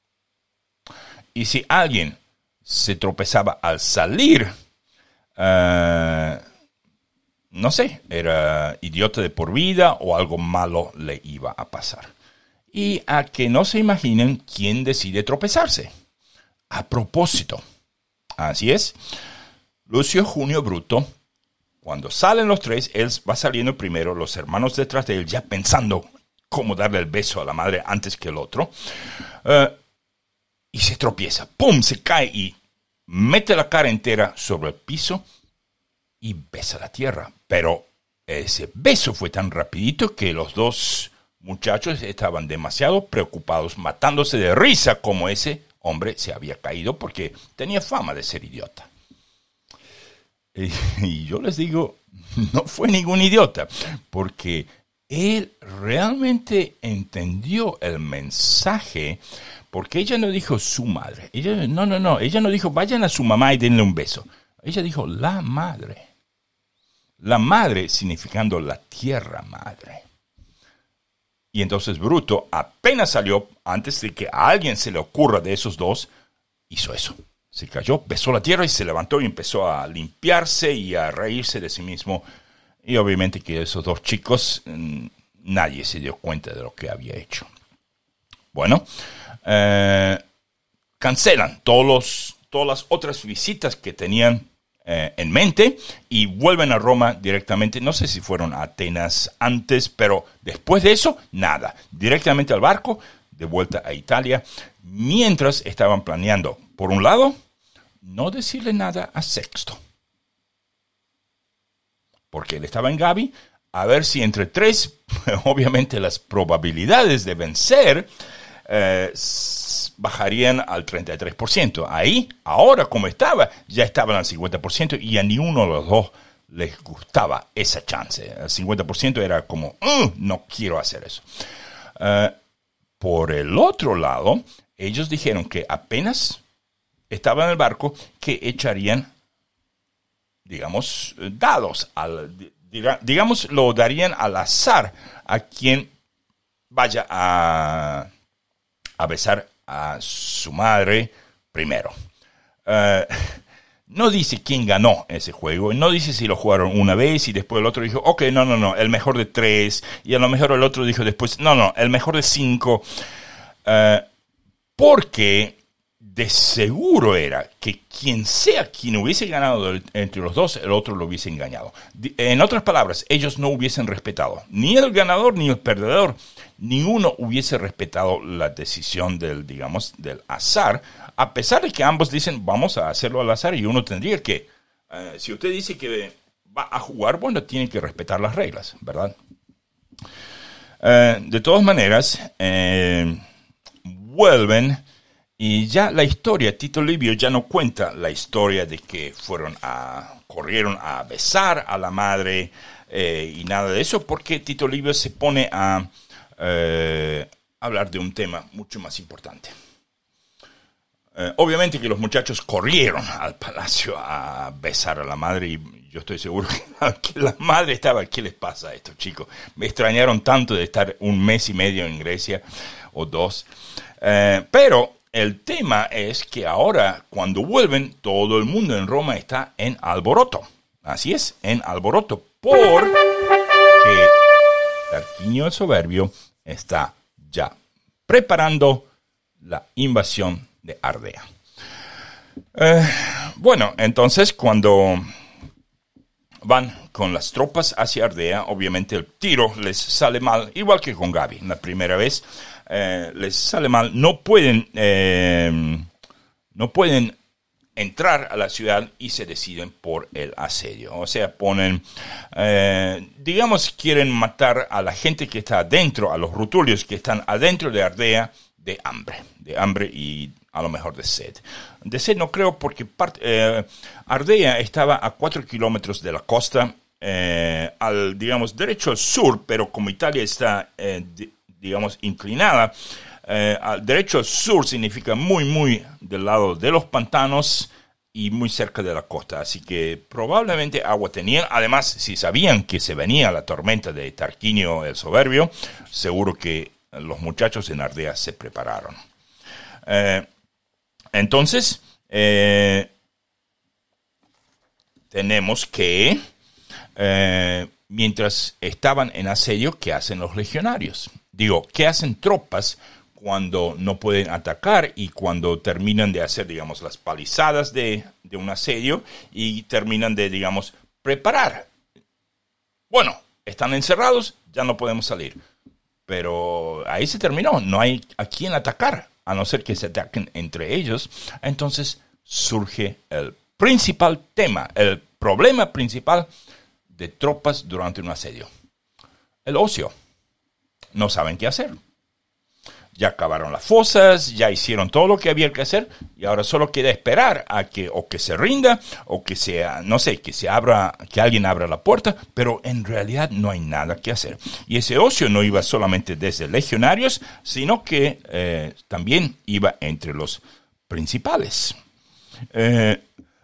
[SPEAKER 1] Y si alguien se tropezaba al salir, uh, no sé, era idiota de por vida o algo malo le iba a pasar. Y a que no se imaginen quién decide tropezarse. A propósito, así es, Lucio Junio Bruto, cuando salen los tres, él va saliendo primero, los hermanos detrás de él, ya pensando cómo darle el beso a la madre antes que el otro, uh, y se tropieza, ¡pum!, se cae y mete la cara entera sobre el piso y besa la tierra. Pero ese beso fue tan rapidito que los dos muchachos estaban demasiado preocupados, matándose de risa como ese hombre se había caído porque tenía fama de ser idiota. Y, y yo les digo, no fue ningún idiota, porque él realmente entendió el mensaje, porque ella no dijo su madre. Ella, no, no, no, ella no dijo vayan a su mamá y denle un beso. Ella dijo la madre. La madre significando la tierra madre. Y entonces Bruto apenas salió, antes de que a alguien se le ocurra de esos dos, hizo eso. Se cayó, besó la tierra y se levantó y empezó a limpiarse y a reírse de sí mismo. Y obviamente que esos dos chicos, nadie se dio cuenta de lo que había hecho. Bueno, eh, cancelan todos los, todas las otras visitas que tenían Eh, en mente y vuelven a Roma directamente. No sé si fueron a Atenas antes, pero después de eso, nada. Directamente al barco, de vuelta a Italia, mientras estaban planeando, por un lado, no decirle nada a Sexto, porque él estaba en Gabi, a ver si entre tres, obviamente las probabilidades de vencer eh, bajarían al treinta y tres por ciento. Ahí, ahora como estaba, ya estaban al cincuenta por ciento y a ninguno de los dos les gustaba esa chance. El cincuenta por ciento era como, uh, no quiero hacer eso. Uh, por el otro lado, ellos dijeron que apenas estaban en el barco, que echarían, digamos, dados, al, digamos, lo darían al azar a quien vaya a, a besar a su madre primero. Uh, no dice quién ganó ese juego, no dice si lo jugaron una vez y después el otro dijo, ok, no, no, no, el mejor de tres, y a lo mejor el otro dijo después, no, no, el mejor de cinco, uh, porque de seguro era que quien sea quien hubiese ganado entre los dos, el otro lo hubiese engañado. En otras palabras, ellos no hubiesen respetado ni el ganador ni el perdedor. Ninguno hubiese respetado la decisión del, digamos, del azar, a pesar de que ambos dicen, vamos a hacerlo al azar, y uno tendría que, uh, si usted dice que va a jugar, bueno, tiene que respetar las reglas, ¿verdad? Uh, de todas maneras, eh, vuelven. Y ya la historia, Tito Livio ya no cuenta la historia de que fueron a, corrieron a besar a la madre eh, y nada de eso, porque Tito Livio se pone a eh, hablar de un tema mucho más importante. Eh, obviamente que los muchachos corrieron al palacio a besar a la madre y yo estoy seguro que, que la madre estaba, ¿qué les pasa a estos chicos? Me extrañaron tanto de estar un mes y medio en Grecia o dos. Eh, pero el tema es que ahora cuando vuelven todo el mundo en Roma está en alboroto. Así es, en alboroto porque Tarquinio el Soberbio está ya preparando la invasión de Ardea. Eh, bueno, entonces cuando van con las tropas hacia Ardea, obviamente el tiro les sale mal, igual que con Gaby, la primera vez eh, les sale mal, no pueden, eh, no pueden entrar a la ciudad y se deciden por el asedio. O sea, ponen, eh, digamos, quieren matar a la gente que está adentro, a los rutulios que están adentro de Ardea, de hambre, de hambre y a lo mejor de sed. De sed no creo porque part, eh, Ardea estaba a cuatro kilómetros de la costa, eh, al, digamos, derecho al sur, pero como Italia está, eh, di, digamos, inclinada, eh, al derecho al sur significa muy, muy del lado de los pantanos y muy cerca de la costa. Así que probablemente agua tenían. Además, si sabían que se venía la tormenta de Tarquinio el Soberbio, seguro que los muchachos en Ardea se prepararon. Eh, entonces, eh, tenemos que, eh, mientras estaban en asedio, ¿qué hacen los legionarios? Digo, ¿qué hacen tropas cuando no pueden atacar y cuando terminan de hacer, digamos, las palizadas de, de un asedio y terminan de, digamos, preparar? Bueno, están encerrados, ya no podemos salir. Pero ahí se terminó, no hay a quién atacar, a no ser que se ataquen entre ellos. Entonces surge el principal tema, el problema principal de tropas durante un asedio. El ocio. No saben qué hacer. Ya cavaron las fosas, ya hicieron todo lo que había que hacer y ahora solo queda esperar a que o que se rinda o que sea, no sé, que se abra, que alguien abra la puerta, pero en realidad no hay nada que hacer. Y ese ocio no iba solamente desde legionarios, sino que eh, también iba entre los principales. Eh,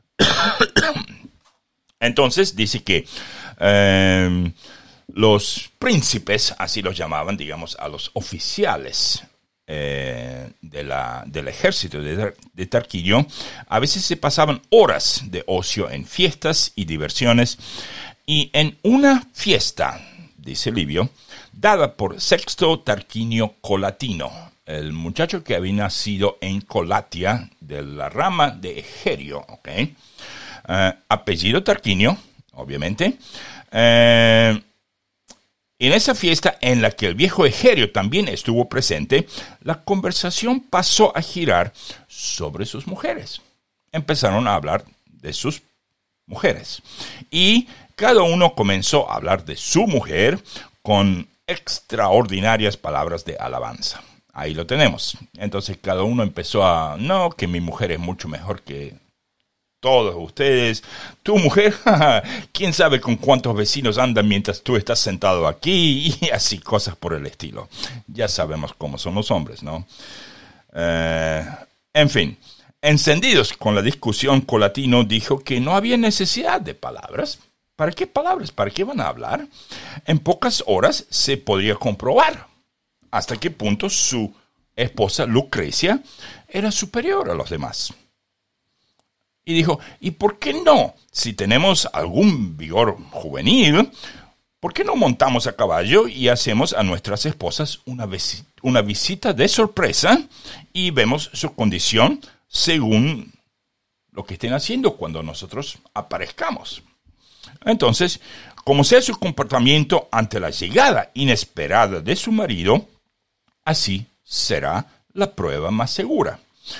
[SPEAKER 1] entonces dice que eh, los príncipes, así los llamaban, digamos, a los oficiales Eh, de la, del ejército de, de Tarquinio, a veces se pasaban horas de ocio en fiestas y diversiones, y en una fiesta, dice Livio, dada por Sexto Tarquinio Colatino, el muchacho que había nacido en Colatia, de la rama de Egerio, ¿okay? uh, apellido Tarquinio, obviamente, eh, en esa fiesta en la que el viejo Egerio también estuvo presente, la conversación pasó a girar sobre sus mujeres. Empezaron a hablar de sus mujeres. Y cada uno comenzó a hablar de su mujer con extraordinarias palabras de alabanza. Ahí lo tenemos. Entonces cada uno empezó a, no, que mi mujer es mucho mejor que todos ustedes, tu mujer, quién sabe con cuántos vecinos andan mientras tú estás sentado aquí, y así cosas por el estilo. Ya sabemos cómo son los hombres, ¿no? Eh, en fin, encendidos con la discusión, Colatino dijo que no había necesidad de palabras. ¿Para qué palabras? ¿Para qué van a hablar? En pocas horas se podría comprobar hasta qué punto su esposa Lucrecia era superior a los demás. Y dijo, ¿y por qué no? Si tenemos algún vigor juvenil, ¿por qué no montamos a caballo y hacemos a nuestras esposas una, visi- una visita de sorpresa y vemos su condición según lo que estén haciendo cuando nosotros aparezcamos? Entonces, como sea su comportamiento ante la llegada inesperada de su marido, así será la prueba más segura.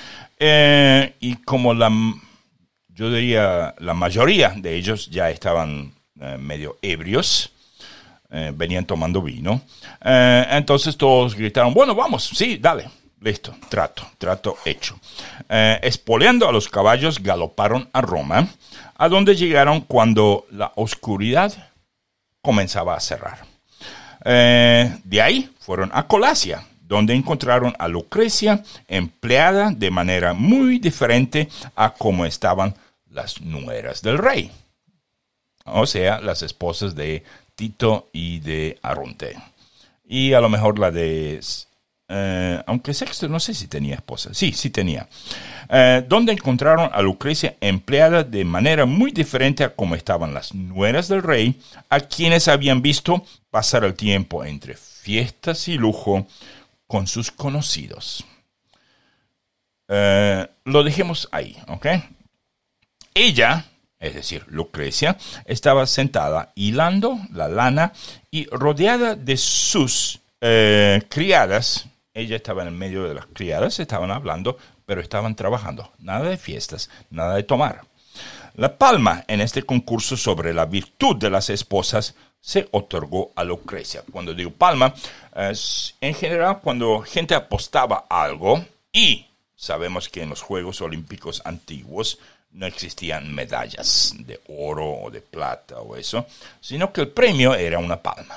[SPEAKER 1] Eh, y como la... Yo diría, la mayoría de ellos ya estaban eh, medio ebrios, eh, venían tomando vino. Eh, entonces todos gritaron, bueno, vamos, sí, dale, listo, trato, trato hecho. Eh, espoleando a los caballos, galoparon a Roma, a donde llegaron cuando la oscuridad comenzaba a cerrar. Eh, de ahí fueron a Colasia, donde encontraron a Lucrecia empleada de manera muy diferente a como estaban las nueras del rey, o sea, las esposas de Tito y de Aronte. Y a lo mejor la de... Eh, aunque Sexto no sé si tenía esposa. Sí, sí tenía. Eh, donde encontraron a Lucrecia empleada de manera muy diferente a como estaban las nueras del rey, a quienes habían visto pasar el tiempo entre fiestas y lujo con sus conocidos. Eh, lo dejemos ahí, ¿ok? Ella, es decir, Lucrecia, estaba sentada hilando la lana y rodeada de sus eh, criadas. Ella estaba en el medio de las criadas, estaban hablando, pero estaban trabajando. Nada de fiestas, nada de tomar. La palma en este concurso sobre la virtud de las esposas se otorgó a Lucrecia. Cuando digo palma, es en general cuando gente apostaba algo, y sabemos que en los Juegos Olímpicos antiguos no existían medallas de oro o de plata o eso, sino que el premio era una palma.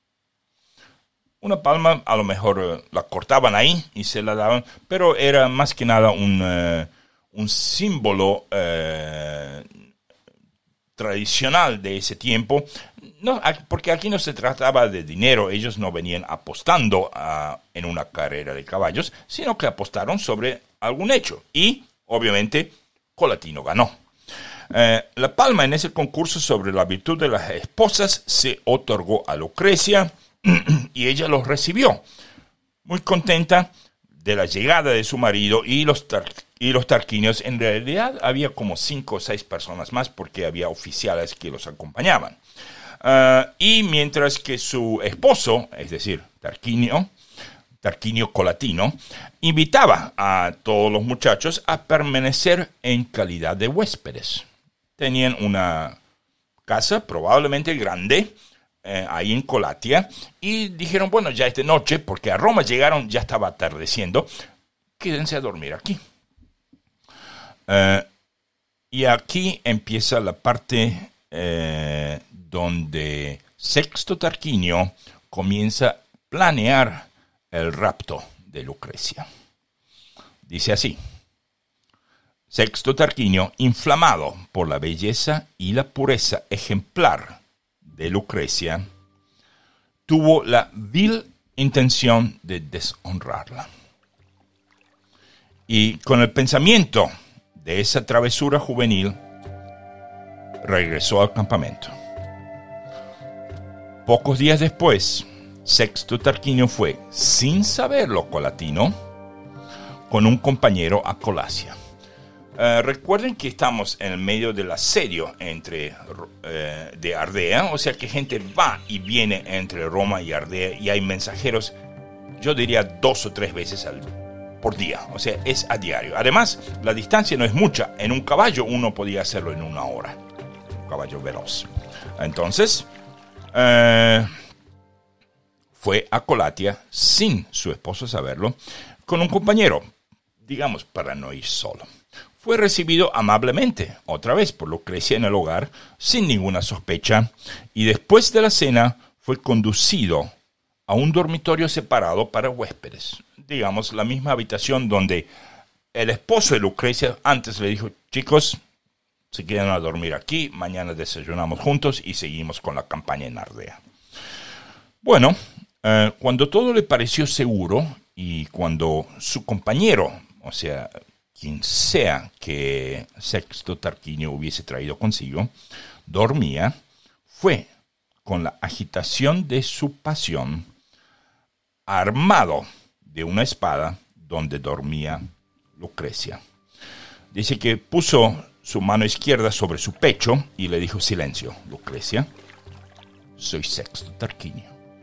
[SPEAKER 1] Una palma a lo mejor uh, la cortaban ahí y se la daban, pero era más que nada un, uh, un símbolo uh, tradicional de ese tiempo, no, porque aquí no se trataba de dinero, ellos no venían apostando uh, en una carrera de caballos, sino que apostaron sobre algún hecho y, obviamente, Colatino ganó. Uh, la palma en ese concurso sobre la virtud de las esposas se otorgó a Lucrecia, y ella los recibió, muy contenta de la llegada de su marido y los, tar- y los tarquinios. En realidad había como cinco o seis personas más porque había oficiales que los acompañaban. Uh, y mientras que su esposo, es decir, Tarquinio, Tarquinio Colatino, invitaba a todos los muchachos a permanecer en calidad de huéspedes. Tenían una casa probablemente grande, Eh, ahí en Colatia, y dijeron, bueno, ya esta noche, porque a Roma llegaron, ya estaba atardeciendo, quédense a dormir aquí. Eh, y aquí empieza la parte eh, donde Sexto Tarquinio comienza a planear el rapto de Lucrecia. Dice así: Sexto Tarquinio, inflamado por la belleza y la pureza ejemplar de Lucrecia, tuvo la vil intención de deshonrarla. Y con el pensamiento de esa travesura juvenil, regresó al campamento. Pocos días después, Sexto Tarquinio fue, sin saberlo Colatino, con un compañero a Colacia. Uh, recuerden que estamos en el medio del asedio entre, uh, de Ardea, o sea que gente va y viene entre Roma y Ardea, y hay mensajeros, yo diría dos o tres veces al, por día, o sea, es a diario. Además, la distancia no es mucha, en un caballo uno podía hacerlo en una hora, un caballo veloz. Entonces, uh, fue a Colatia, sin su esposo saberlo, con un compañero, digamos, para no ir solo. Fue recibido amablemente, otra vez por Lucrecia en el hogar, sin ninguna sospecha, y después de la cena fue conducido a un dormitorio separado para huéspedes. Digamos, la misma habitación donde el esposo de Lucrecia antes le dijo, chicos, se quedan a dormir aquí, mañana desayunamos juntos y seguimos con la campaña en Ardea. Bueno, eh, cuando todo le pareció seguro y cuando su compañero, o sea, quien sea que Sexto Tarquinio hubiese traído consigo, dormía, fue, con la agitación de su pasión, armado de una espada donde dormía Lucrecia. Dice que puso su mano izquierda sobre su pecho y le dijo, silencio, Lucrecia, soy Sexto Tarquinio,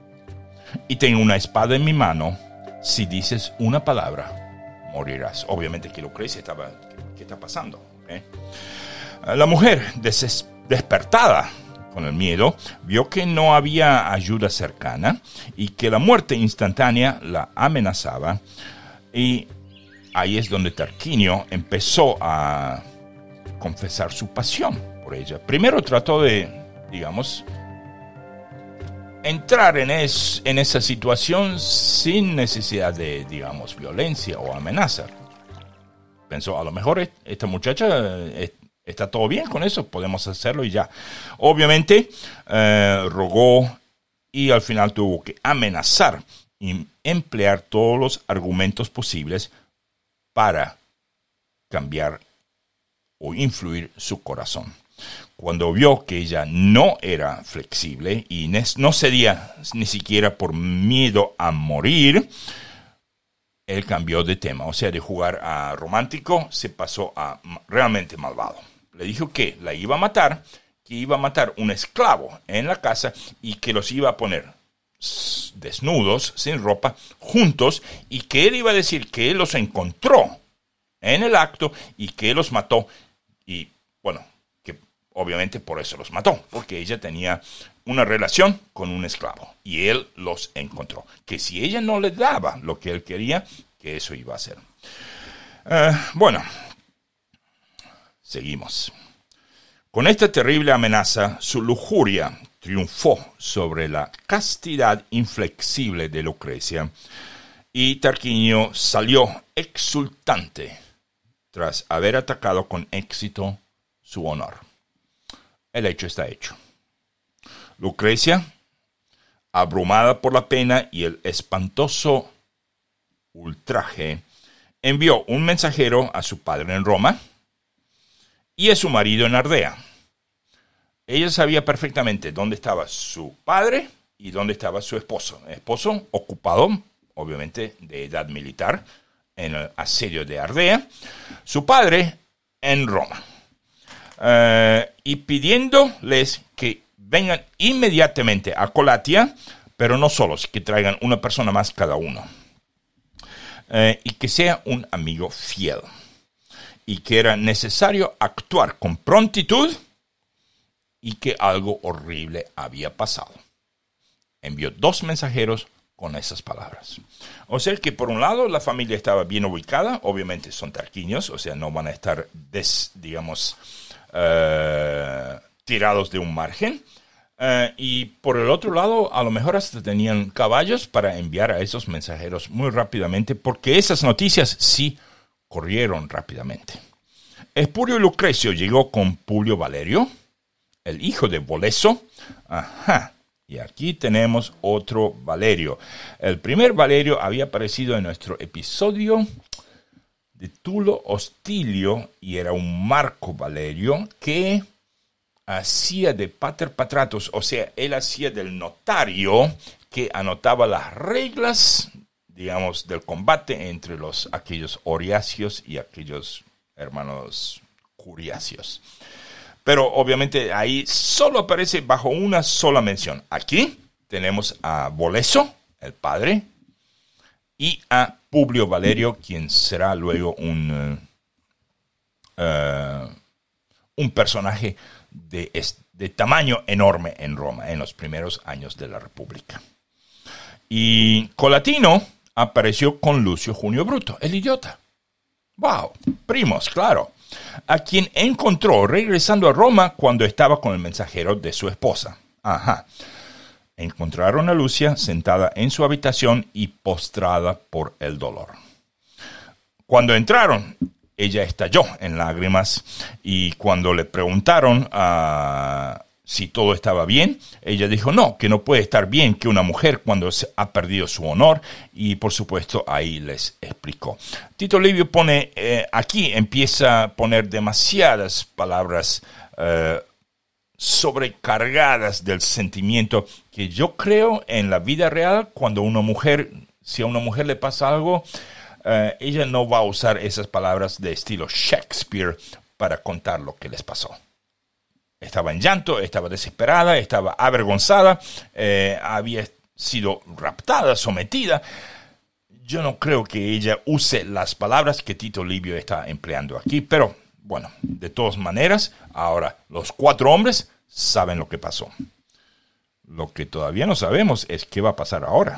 [SPEAKER 1] y tengo una espada en mi mano, si dices una palabra, morirás. Obviamente que Lucrecia estaba, ¿qué, qué está pasando? ¿Eh? La mujer, des- despertada con el miedo, vio que no había ayuda cercana y que la muerte instantánea la amenazaba, y ahí es donde Tarquinio empezó a confesar su pasión por ella. Primero trató de, digamos, entrar en, es, en esa situación sin necesidad de, digamos, violencia o amenaza. Pensó, a lo mejor esta muchacha eh, está todo bien con eso, podemos hacerlo y ya. Obviamente, eh, rogó y al final tuvo que amenazar y emplear todos los argumentos posibles para cambiar o influir su corazón. Cuando vio que ella no era flexible y no cedía ni siquiera por miedo a morir, él cambió de tema. O sea, de jugar a romántico se pasó a realmente malvado. Le dijo que la iba a matar, que iba a matar un esclavo en la casa y que los iba a poner desnudos, sin ropa, juntos, y que él iba a decir que él los encontró en el acto y que él los mató. Y bueno, que obviamente por eso los mató, porque ella tenía una relación con un esclavo y él los encontró. Que si ella no le daba lo que él quería, que eso iba a hacer. Uh, bueno, seguimos. Con esta terrible amenaza, su lujuria triunfó sobre la castidad inflexible de Lucrecia y Tarquinio salió exultante tras haber atacado con éxito su honor. El hecho está hecho. Lucrecia, abrumada por la pena y el espantoso ultraje, envió un mensajero a su padre en Roma y a su marido en Ardea. Ella sabía perfectamente dónde estaba su padre y dónde estaba su esposo. El esposo ocupado, obviamente, de edad militar, en el asedio de Ardea. Su padre en Roma. Uh, y pidiéndoles que vengan inmediatamente a Colatia, pero no solos, que traigan una persona más cada uno. Uh, y que sea un amigo fiel. Y que era necesario actuar con prontitud y que algo horrible había pasado. Envió dos mensajeros con esas palabras. O sea que por un lado la familia estaba bien ubicada, obviamente son tarquinios, o sea no van a estar, des, digamos, uh, tirados de un margen. Uh, y por el otro lado, a lo mejor hasta tenían caballos para enviar a esos mensajeros muy rápidamente, porque esas noticias sí corrieron rápidamente. Espurio Lucrecio llegó con Publio Valerio, el hijo de Boleso. Ajá. Y aquí tenemos otro Valerio. El primer Valerio había aparecido en nuestro episodio de Tulo Hostilio y era un Marco Valerio que hacía de pater patratus, o sea, él hacía del notario que anotaba las reglas, digamos, del combate entre los aquellos oriacios y aquellos hermanos curiacios. Pero obviamente ahí solo aparece bajo una sola mención. Aquí tenemos a Boleso, el padre, y a Publio Valerio, quien será luego un, uh, uh, un personaje de, de tamaño enorme en Roma en los primeros años de la República. Y Colatino apareció con Lucio Junio Bruto, el idiota. ¡Wow! Primos, claro. A quien encontró regresando a Roma cuando estaba con el mensajero de su esposa. Ajá. Encontraron a Lucia sentada en su habitación y postrada por el dolor. Cuando entraron, ella estalló en lágrimas y cuando le preguntaron uh, si todo estaba bien, ella dijo no, que no puede estar bien que una mujer cuando se ha perdido su honor, y por supuesto ahí les explicó. Tito Livio pone, eh, aquí empieza a poner demasiadas palabras eh, sobrecargadas del sentimiento que yo creo en la vida real, cuando una mujer, si a una mujer le pasa algo, eh, ella no va a usar esas palabras de estilo Shakespeare para contar lo que les pasó. Estaba en llanto, estaba desesperada, estaba avergonzada, eh, había sido raptada, sometida. Yo no creo que ella use las palabras que Tito Livio está empleando aquí, pero bueno, de todas maneras, ahora los cuatro hombres saben lo que pasó. Lo que todavía no sabemos es qué va a pasar ahora.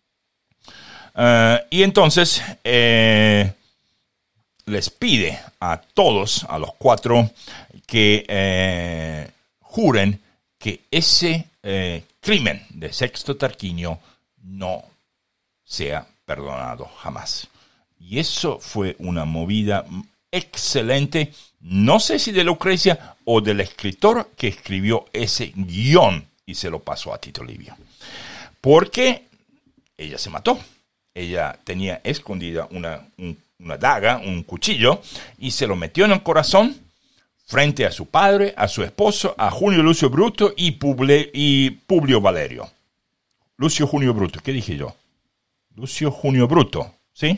[SPEAKER 1] Uh, y entonces eh, les pide a todos, a los cuatro, que eh, juren que ese eh, crimen de Sexto Tarquinio no sea perdonado jamás. Y eso fue una movida excelente, no sé si de Lucrecia o del escritor que escribió ese guión y se lo pasó a Tito Livio. Porque ella se mató. Ella tenía escondida una, un, una daga, un cuchillo, y se lo metió en el corazón frente a su padre, a su esposo, a Junio Lucio Bruto y, Publi, y Publio Valerio. Lucio Junio Bruto, ¿qué dije yo? Lucio Junio Bruto, ¿sí?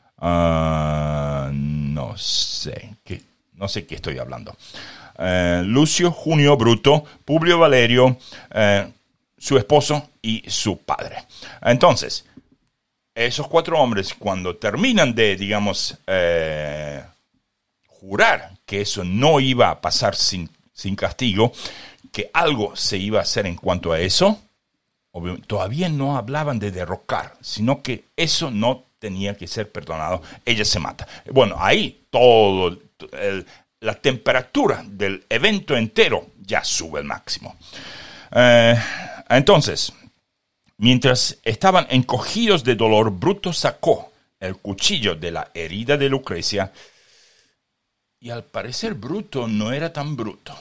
[SPEAKER 1] Uh, no sé, ¿qué? no sé qué estoy hablando. Uh, Lucio Junio Bruto, Publio Valerio, uh, su esposo y su padre. Entonces, esos cuatro hombres, cuando terminan de, digamos, eh, jurar que eso no iba a pasar sin, sin castigo, que algo se iba a hacer en cuanto a eso, todavía no hablaban de derrocar, sino que eso no tenía que ser perdonado. Ella se mata. Bueno, ahí todo, el, la temperatura del evento entero ya sube al máximo. Eh, entonces, mientras estaban encogidos de dolor, Bruto sacó el cuchillo de la herida de Lucrecia y al parecer Bruto no era tan bruto.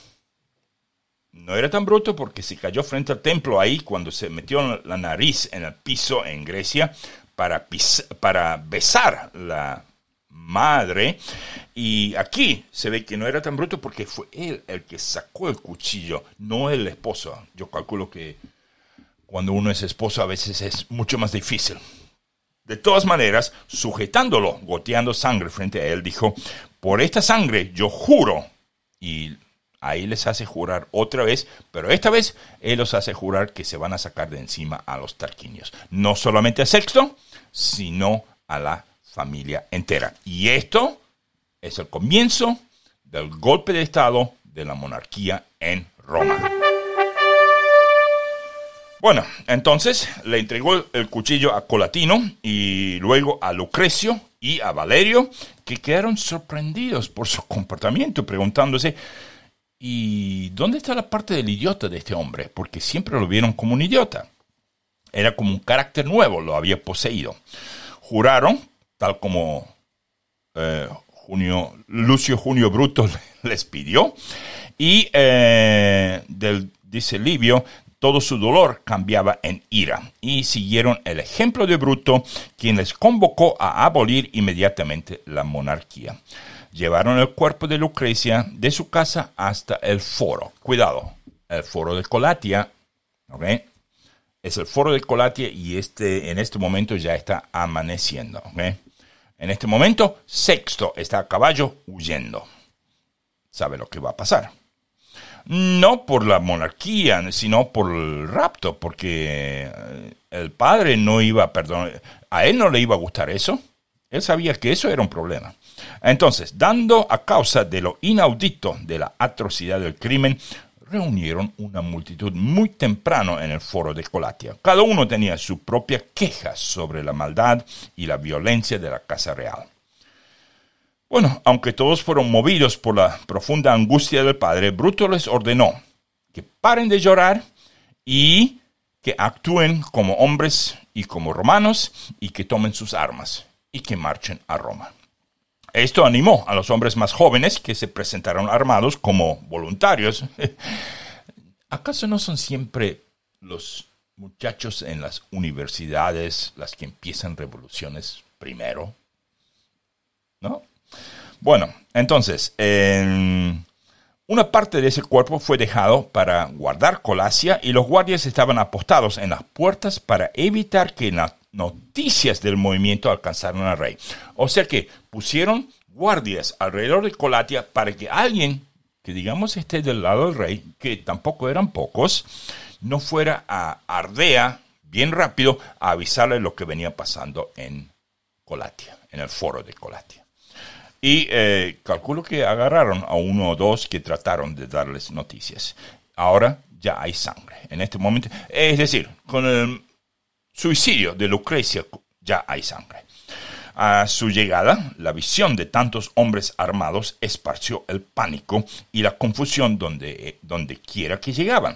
[SPEAKER 1] No era tan bruto porque se cayó frente al templo ahí cuando se metió la nariz en el piso en Grecia para, pis- para besar la madre. Y aquí se ve que no era tan bruto porque fue él el que sacó el cuchillo, no el esposo. Yo calculo que cuando uno es esposo a veces es mucho más difícil. De todas maneras, sujetándolo, goteando sangre frente a él, dijo: por esta sangre yo juro. Y ahí les hace jurar otra vez, pero esta vez él los hace jurar que se van a sacar de encima a los tarquinios. No solamente a Sexto, sino a la familia entera. Y esto es el comienzo del golpe de estado de la monarquía en Roma. Bueno, entonces le entregó el cuchillo a Colatino y luego a Lucrecio y a Valerio, que quedaron sorprendidos por su comportamiento, preguntándose: ¿y dónde está la parte del idiota de este hombre? Porque siempre lo vieron como un idiota. Era como un carácter nuevo, lo había poseído. Juraron, tal como eh, Junio, Lucio Junio Bruto les pidió, y eh, del, dice Livio, todo su dolor cambiaba en ira, y siguieron el ejemplo de Bruto, quien les convocó a abolir inmediatamente la monarquía. Llevaron el cuerpo de Lucrecia de su casa hasta el foro. Cuidado, el foro de Colatia, ¿ok? Es el foro de Colatia y este, en este momento ya está amaneciendo, ¿ok? En este momento, Sexto está a caballo huyendo. ¿Sabe lo que va a pasar? No por la monarquía, sino por el rapto, porque el padre no iba a perdonar, a él no le iba a gustar eso. Él sabía que eso era un problema. Entonces, dando a causa de lo inaudito de la atrocidad del crimen, reunieron una multitud muy temprano en el foro de Colatia. Cada uno tenía su propia queja sobre la maldad y la violencia de la casa real. Bueno, aunque todos fueron movidos por la profunda angustia del padre, Bruto les ordenó que paren de llorar y que actúen como hombres y como romanos y que tomen sus armas y que marchen a Roma. Esto animó a los hombres más jóvenes que se presentaron armados como voluntarios. ¿Acaso no son siempre los muchachos en las universidades las que empiezan revoluciones primero? ¿No? Bueno, entonces, eh, una parte de ese cuerpo fue dejado para guardar Colacia y los guardias estaban apostados en las puertas para evitar que las noticias del movimiento alcanzaran al rey. O sea que pusieron guardias alrededor de Colatia para que alguien que digamos esté del lado del rey, que tampoco eran pocos, no fuera a Ardea bien rápido a avisarle lo que venía pasando en Colatia, en el foro de Colatia. Y eh, calculo que agarraron a uno o dos que trataron de darles noticias. Ahora ya hay sangre. En este momento, es decir, con el suicidio de Lucrecia ya hay sangre. A su llegada, la visión de tantos hombres armados esparció el pánico y la confusión donde, donde quiera que llegaban.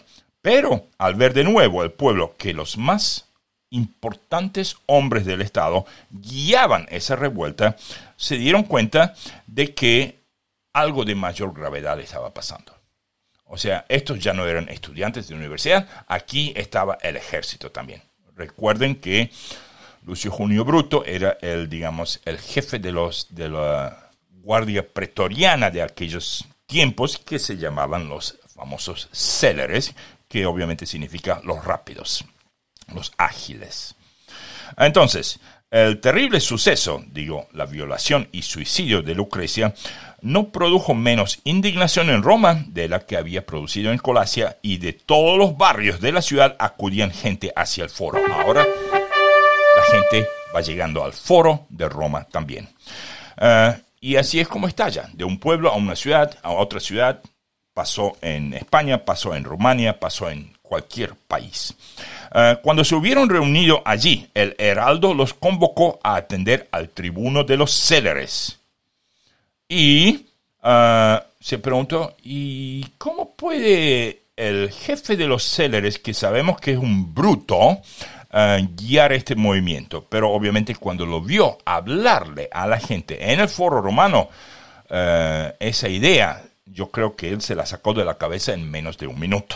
[SPEAKER 1] Pero al ver de nuevo el pueblo que los más importantes hombres del Estado guiaban esa revuelta, se dieron cuenta de que algo de mayor gravedad estaba pasando. O sea, estos ya no eran estudiantes de universidad, aquí estaba el ejército también. Recuerden que Lucio Junio Bruto era el, digamos, el jefe de los de la guardia pretoriana de aquellos tiempos, que se llamaban los famosos céleres, que obviamente significa los rápidos, los ágiles. Entonces, el terrible suceso, digo, la violación y suicidio de Lucrecia, no produjo menos indignación en Roma de la que había producido en Colasia, y de todos los barrios de la ciudad acudían gente hacia el foro. Ahora la gente va llegando al foro de Roma también. Uh, y así es como estalla, de un pueblo a una ciudad, a otra ciudad. Pasó en España, pasó en Rumania, pasó en cualquier país. Uh, cuando se hubieron reunido allí, el heraldo los convocó a atender al tribuno de los céleres. Y uh, se preguntó, ¿y cómo puede el jefe de los céleres, que sabemos que es un bruto, uh, guiar este movimiento? Pero obviamente cuando lo vio hablarle a la gente en el foro romano, uh, esa idea, yo creo que él se la sacó de la cabeza en menos de un minuto.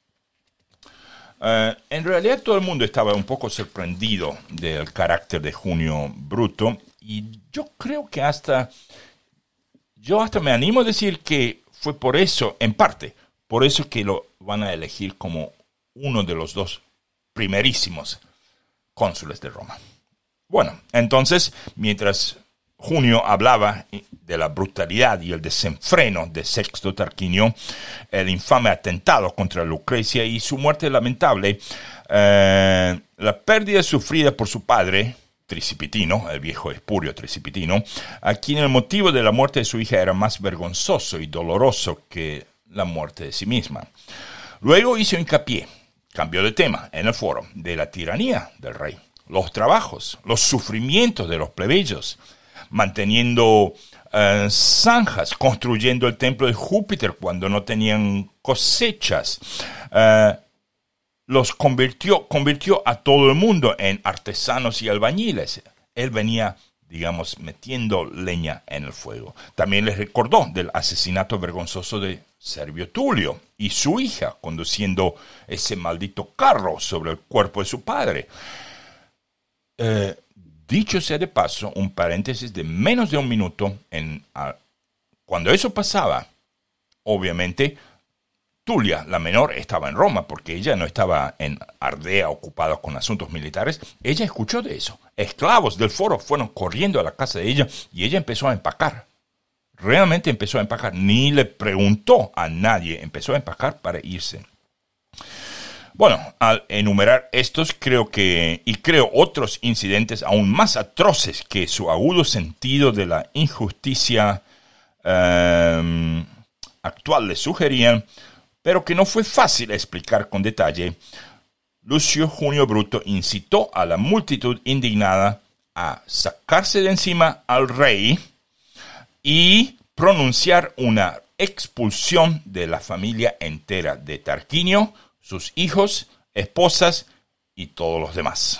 [SPEAKER 1] Uh, en realidad todo el mundo estaba un poco sorprendido del carácter de Junio Bruto, y yo creo que hasta, yo hasta me animo a decir que fue por eso, en parte, por eso que lo van a elegir como uno de los dos primerísimos cónsules de Roma. Bueno, entonces, mientras Junio hablaba de la brutalidad y el desenfreno de Sexto Tarquinio, el infame atentado contra Lucrecia y su muerte lamentable, eh, la pérdida sufrida por su padre, Tricipitino, el viejo Espurio Tricipitino, a quien el motivo de la muerte de su hija era más vergonzoso y doloroso que la muerte de sí misma. Luego hizo hincapié, cambió de tema en el foro, de la tiranía del rey, los trabajos, los sufrimientos de los plebeyos, manteniendo uh, zanjas, construyendo el templo de Júpiter cuando no tenían cosechas. Uh, los convirtió, convirtió a todo el mundo en artesanos y albañiles. Él venía, digamos, metiendo leña en el fuego. También les recordó del asesinato vergonzoso de Servio Tulio y su hija, conduciendo ese maldito carro sobre el cuerpo de su padre. Uh, Dicho sea de paso, un paréntesis de menos de un minuto, en, uh, cuando eso pasaba, obviamente, Tulia, la menor, estaba en Roma, porque ella no estaba en Ardea ocupada con asuntos militares. Ella escuchó de eso. Esclavos del foro fueron corriendo a la casa de ella y ella empezó a empacar. Realmente empezó a empacar. Ni le preguntó a nadie, empezó a empacar para irse. Bueno, al enumerar estos, creo que, y creo otros incidentes aún más atroces que su agudo sentido de la injusticia eh, actual le sugerían, pero que no fue fácil explicar con detalle, Lucio Junio Bruto incitó a la multitud indignada a sacarse de encima al rey y pronunciar una expulsión de la familia entera de Tarquinio, sus hijos, esposas y todos los demás.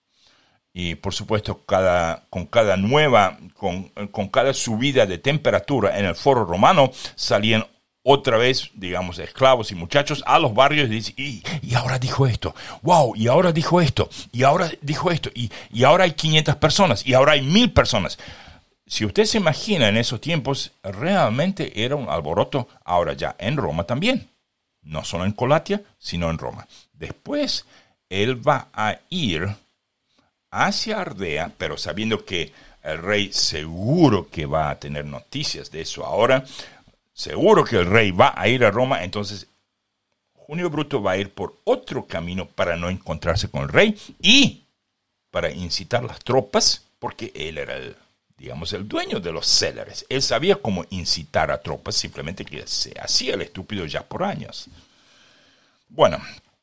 [SPEAKER 1] Y por supuesto, cada, con cada nueva, con, con cada subida de temperatura en el foro romano, salían otra vez, digamos, esclavos y muchachos a los barrios y dicen, y, y ahora dijo esto, wow, y ahora dijo esto, y ahora dijo esto, y, y ahora hay quinientas personas, y ahora hay mil personas. Si usted se imagina en esos tiempos, realmente era un alboroto, ahora ya en Roma también. No solo en Colatia, sino en Roma. Después, él va a ir hacia Ardea, pero sabiendo que el rey seguro que va a tener noticias de eso ahora, seguro que el rey va a ir a Roma, entonces Junio Bruto va a ir por otro camino para no encontrarse con el rey y para incitar las tropas, porque él era el, digamos, el dueño de los céleres. Él sabía cómo incitar a tropas, simplemente que se hacía el estúpido ya por años. Bueno,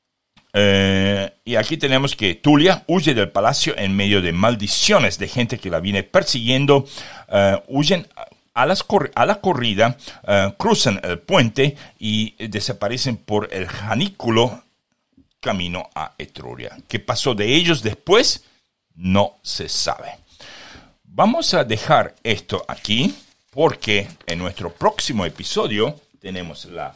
[SPEAKER 1] eh, y aquí tenemos que Tulia huye del palacio en medio de maldiciones de gente que la viene persiguiendo. Uh, huyen a, las cor- a la corrida, uh, cruzan el puente y desaparecen por el janículo camino a Etruria. ¿Qué pasó de ellos después? No se sabe. Vamos a dejar esto aquí porque en nuestro próximo episodio tenemos la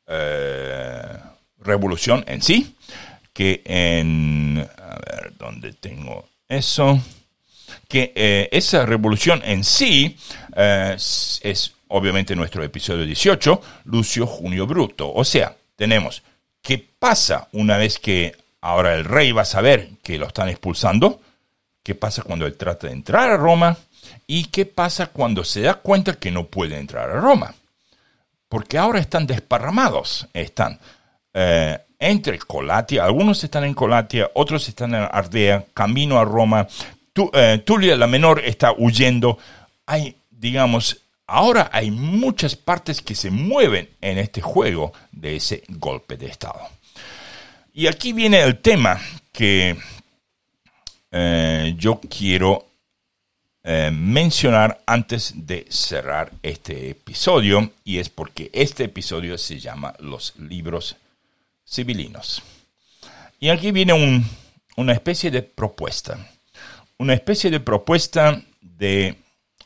[SPEAKER 1] eh, revolución en sí, que en... A ver, ¿dónde tengo eso? Que eh, esa revolución en sí eh, es, es obviamente nuestro episodio dieciocho, Lucio Junio Bruto. O sea, tenemos qué pasa una vez que ahora el rey va a saber que lo están expulsando, qué pasa cuando él trata de entrar a Roma y qué pasa cuando se da cuenta que no puede entrar a Roma. Porque ahora están desparramados, están eh, entre Colatia, algunos están en Colatia, otros están en Ardea, camino a Roma. Tu, eh, Tulia la Menor está huyendo. Hay, digamos, ahora hay muchas partes que se mueven en este juego de ese golpe de Estado. Y aquí viene el tema que eh, yo quiero eh, mencionar antes de cerrar este episodio, y es porque este episodio se llama Los Libros Sibilinos. Y aquí viene un, una especie de propuesta. Una especie de propuesta de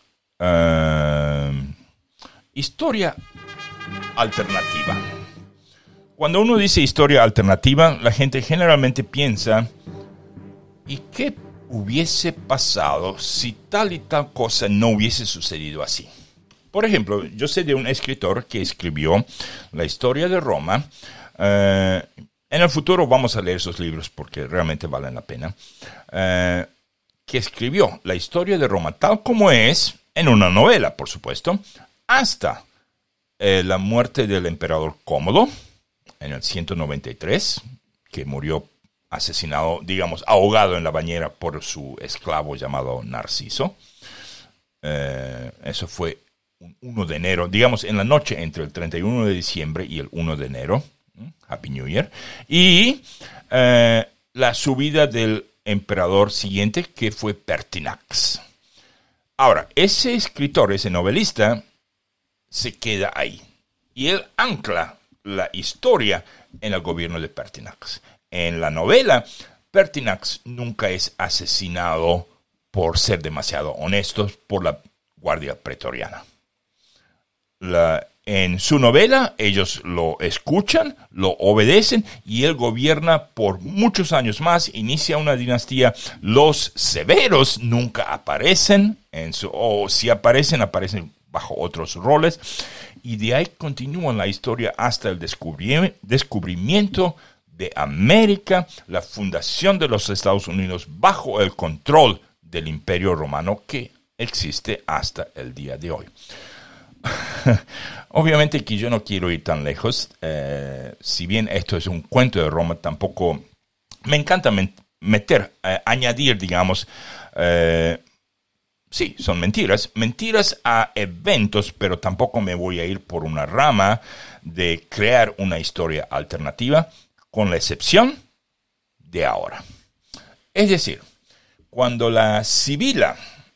[SPEAKER 1] uh, historia alternativa. Cuando uno dice historia alternativa, la gente generalmente piensa, ¿y qué hubiese pasado si tal y tal cosa no hubiese sucedido así? Por ejemplo, yo sé de un escritor que escribió la historia de Roma. Uh, en el futuro vamos a leer esos libros porque realmente valen la pena. Uh, que escribió la historia de Roma tal como es, en una novela, por supuesto, hasta eh, la muerte del emperador Cómodo, en el ciento noventa y tres, que murió asesinado, digamos, ahogado en la bañera por su esclavo llamado Narciso. Eh, eso fue un uno de enero, digamos, en la noche entre el treinta y uno de diciembre y el uno de enero. Happy New Year. Y eh, la subida del emperador siguiente, que fue Pertinax. Ahora, ese escritor, ese novelista, se queda ahí. Y él ancla la historia en el gobierno de Pertinax. En la novela, Pertinax nunca es asesinado por ser demasiado honesto por la guardia pretoriana. La, en su novela, ellos lo escuchan, lo obedecen y él gobierna por muchos años más, inicia una dinastía. Los severos nunca aparecen, en su, o si aparecen, aparecen bajo otros roles. Y de ahí continúa la historia hasta el descubri- descubrimiento de América, la fundación de los Estados Unidos bajo el control del Imperio Romano que existe hasta el día de hoy. Obviamente que yo no quiero ir tan lejos. Eh, si bien esto es un cuento de Roma, tampoco me encanta meter, eh, añadir, digamos, eh, sí, son mentiras, mentiras a eventos, pero tampoco me voy a ir por una rama de crear una historia alternativa, con la excepción de ahora. Es decir, cuando la Sibila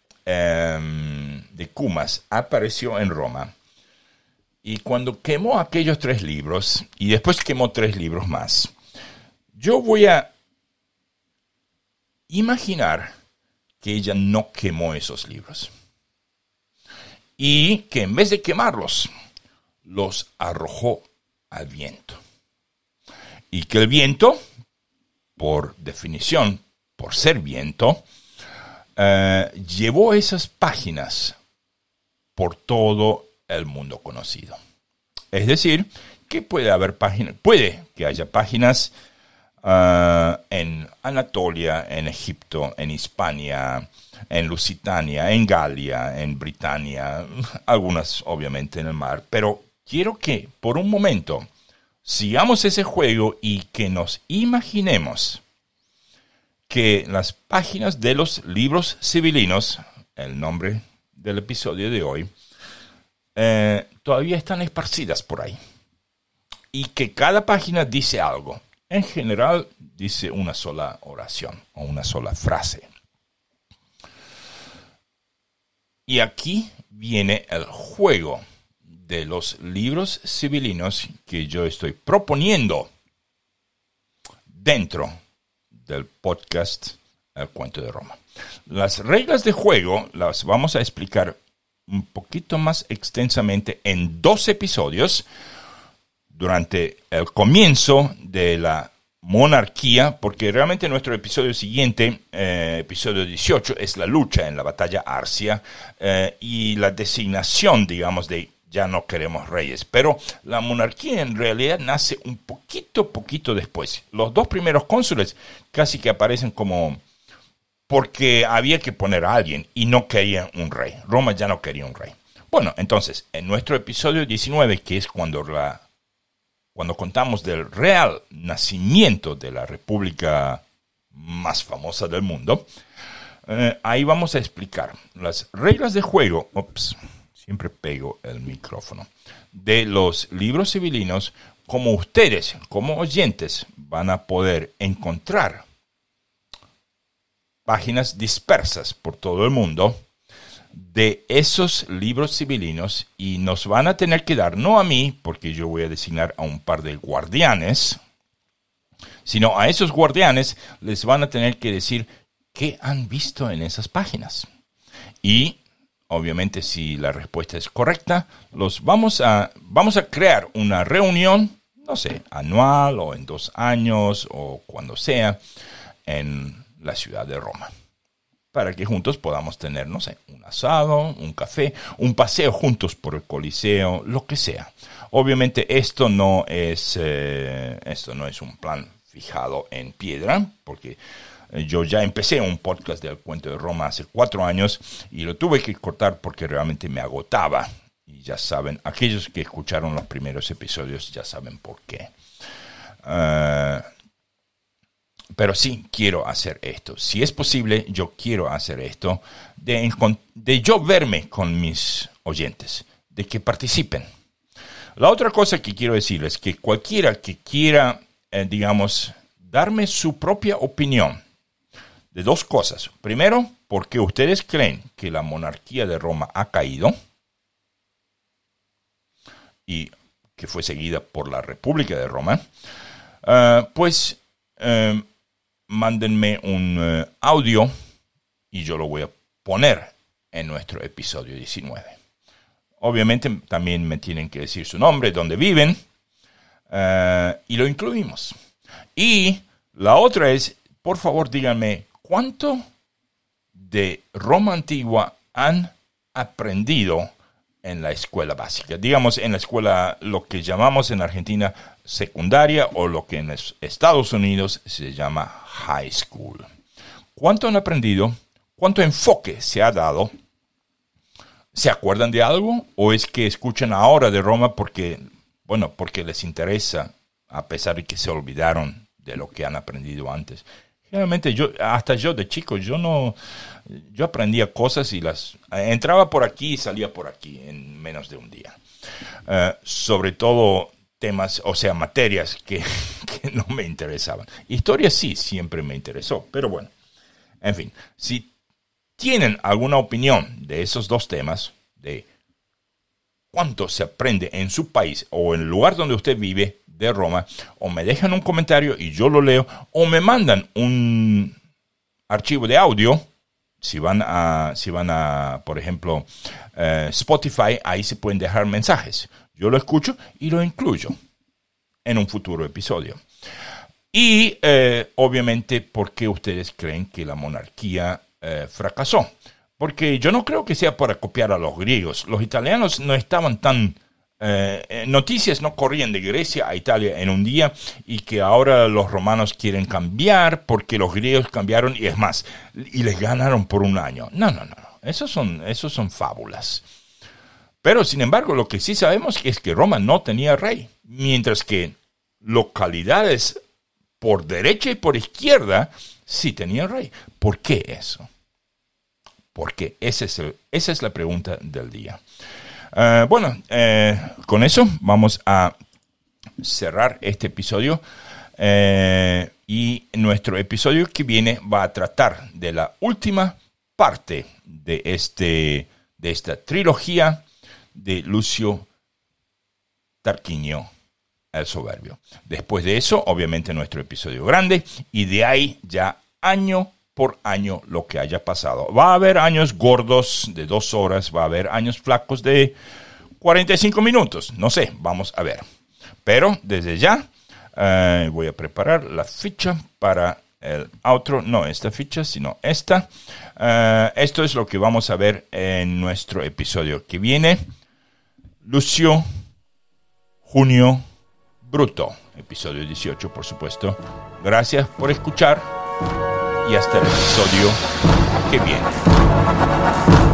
[SPEAKER 1] eh, de Cumas apareció en Roma, y cuando quemó aquellos tres libros, y después quemó tres libros más, yo voy a imaginar que ella no quemó esos libros. Y que en vez de quemarlos, los arrojó al viento. Y que el viento, por definición, por ser viento, eh, llevó esas páginas por todo el mundo conocido. Es decir, que puede haber páginas, puede que haya páginas uh, en Anatolia, en Egipto, en Hispania, en Lusitania, en Galia, en Britania, algunas obviamente en el mar, pero quiero que por un momento sigamos ese juego y que nos imaginemos que las páginas de los libros sibilinos, el nombre del episodio de hoy, eh, todavía están esparcidas por ahí. Y que cada página dice algo. En general, dice una sola oración o una sola frase. Y aquí viene el juego de los libros sibilinos que yo estoy proponiendo dentro del podcast El Cuento de Roma. Las reglas de juego las vamos a explicar un poquito más extensamente en dos episodios durante el comienzo de la monarquía, porque realmente nuestro episodio siguiente, eh, episodio dieciocho, es la lucha en la batalla Arcia eh, y la designación, digamos, de ya no queremos reyes. Pero la monarquía en realidad nace un poquito, poquito después. Los dos primeros cónsules casi que aparecen como porque había que poner a alguien y no querían un rey. Roma ya no quería un rey. Bueno, entonces, en nuestro episodio diecinueve, que es cuando la Cuando contamos del real nacimiento de la república más famosa del mundo, eh, ahí vamos a explicar las reglas de juego, ups, siempre pego el micrófono, de los libros civilinos, como ustedes, como oyentes, van a poder encontrar páginas dispersas por todo el mundo de esos libros civilinos y nos van a tener que dar, no a mí, porque yo voy a designar a un par de guardianes, sino a esos guardianes les van a tener que decir qué han visto en esas páginas. Y, obviamente, si la respuesta es correcta, los vamos a, vamos a crear una reunión, no sé, anual o en dos años o cuando sea, en la ciudad de Roma, para que juntos podamos tener, no sé, un asado, un café, un paseo juntos por el Coliseo, lo que sea. Obviamente esto no es, eh, esto no es un plan fijado en piedra, porque yo ya empecé un podcast del Cuento de Roma hace cuatro años y lo tuve que cortar porque realmente me agotaba. Y ya saben, aquellos que escucharon los primeros episodios ya saben por qué. Uh, Pero sí quiero hacer esto. Si es posible, yo quiero hacer esto. De, de yo verme con mis oyentes. De que participen. La otra cosa que quiero decirles es que cualquiera que quiera, eh, digamos, darme su propia opinión de dos cosas. Primero, porque ustedes creen que la monarquía de Roma ha caído y que fue seguida por la República de Roma. Uh, pues... Uh, mándenme un uh, audio y yo lo voy a poner en nuestro episodio diecinueve. Obviamente también me tienen que decir su nombre, dónde viven, uh, y lo incluimos. Y la otra es, por favor díganme, ¿cuánto de Roma antigua han aprendido en la escuela básica? Digamos, en la escuela, lo que llamamos en Argentina secundaria o lo que en Estados Unidos se llama high school. ¿Cuánto han aprendido? ¿Cuánto enfoque se ha dado? ¿Se acuerdan de algo? ¿O es que escuchan ahora de Roma porque, bueno, porque les interesa, a pesar de que se olvidaron de lo que han aprendido antes? Generalmente yo, hasta yo de chico, yo no, yo aprendía cosas y las entraba por aquí y salía por aquí en menos de un día. Uh, sobre todo temas, o sea, materias que, que no me interesaban. Historia sí, siempre me interesó, pero bueno. En fin, si tienen alguna opinión de esos dos temas, de cuánto se aprende en su país o en el lugar donde usted vive de Roma, o me dejan un comentario y yo lo leo, o me mandan un archivo de audio. Si van a, si van a, por ejemplo, uh, Spotify, ahí se pueden dejar mensajes. Yo lo escucho y lo incluyo en un futuro episodio. Y, eh, obviamente, ¿por qué ustedes creen que la monarquía eh, fracasó? Porque yo no creo que sea para copiar a los griegos. Los italianos no estaban tan... Eh, noticias no corrían de Grecia a Italia en un día y que ahora los romanos quieren cambiar porque los griegos cambiaron y es más, y les ganaron por un año. No, no, no. Esos son, esos son fábulas. Pero, sin embargo, lo que sí sabemos es que Roma no tenía rey, mientras que localidades por derecha y por izquierda sí tenían rey. ¿Por qué eso? Porque ese es el, esa es la pregunta del día. Uh, bueno, eh, con eso vamos a cerrar este episodio. Eh, y nuestro episodio que viene va a tratar de la última parte de, este, de esta trilogía de Lucio Tarquinio el soberbio. Después de eso, obviamente, nuestro episodio grande. Y de ahí ya año por año lo que haya pasado. Va a haber años gordos de dos horas. Va a haber años flacos de cuarenta y cinco minutos. No sé, vamos a ver. Pero desde ya uh, voy a preparar la ficha para el outro. No esta ficha, sino esta. Uh, esto es lo que vamos a ver en nuestro episodio que viene. Lucio Junio Bruto, episodio dieciocho, por supuesto. Gracias por escuchar y hasta el episodio que viene.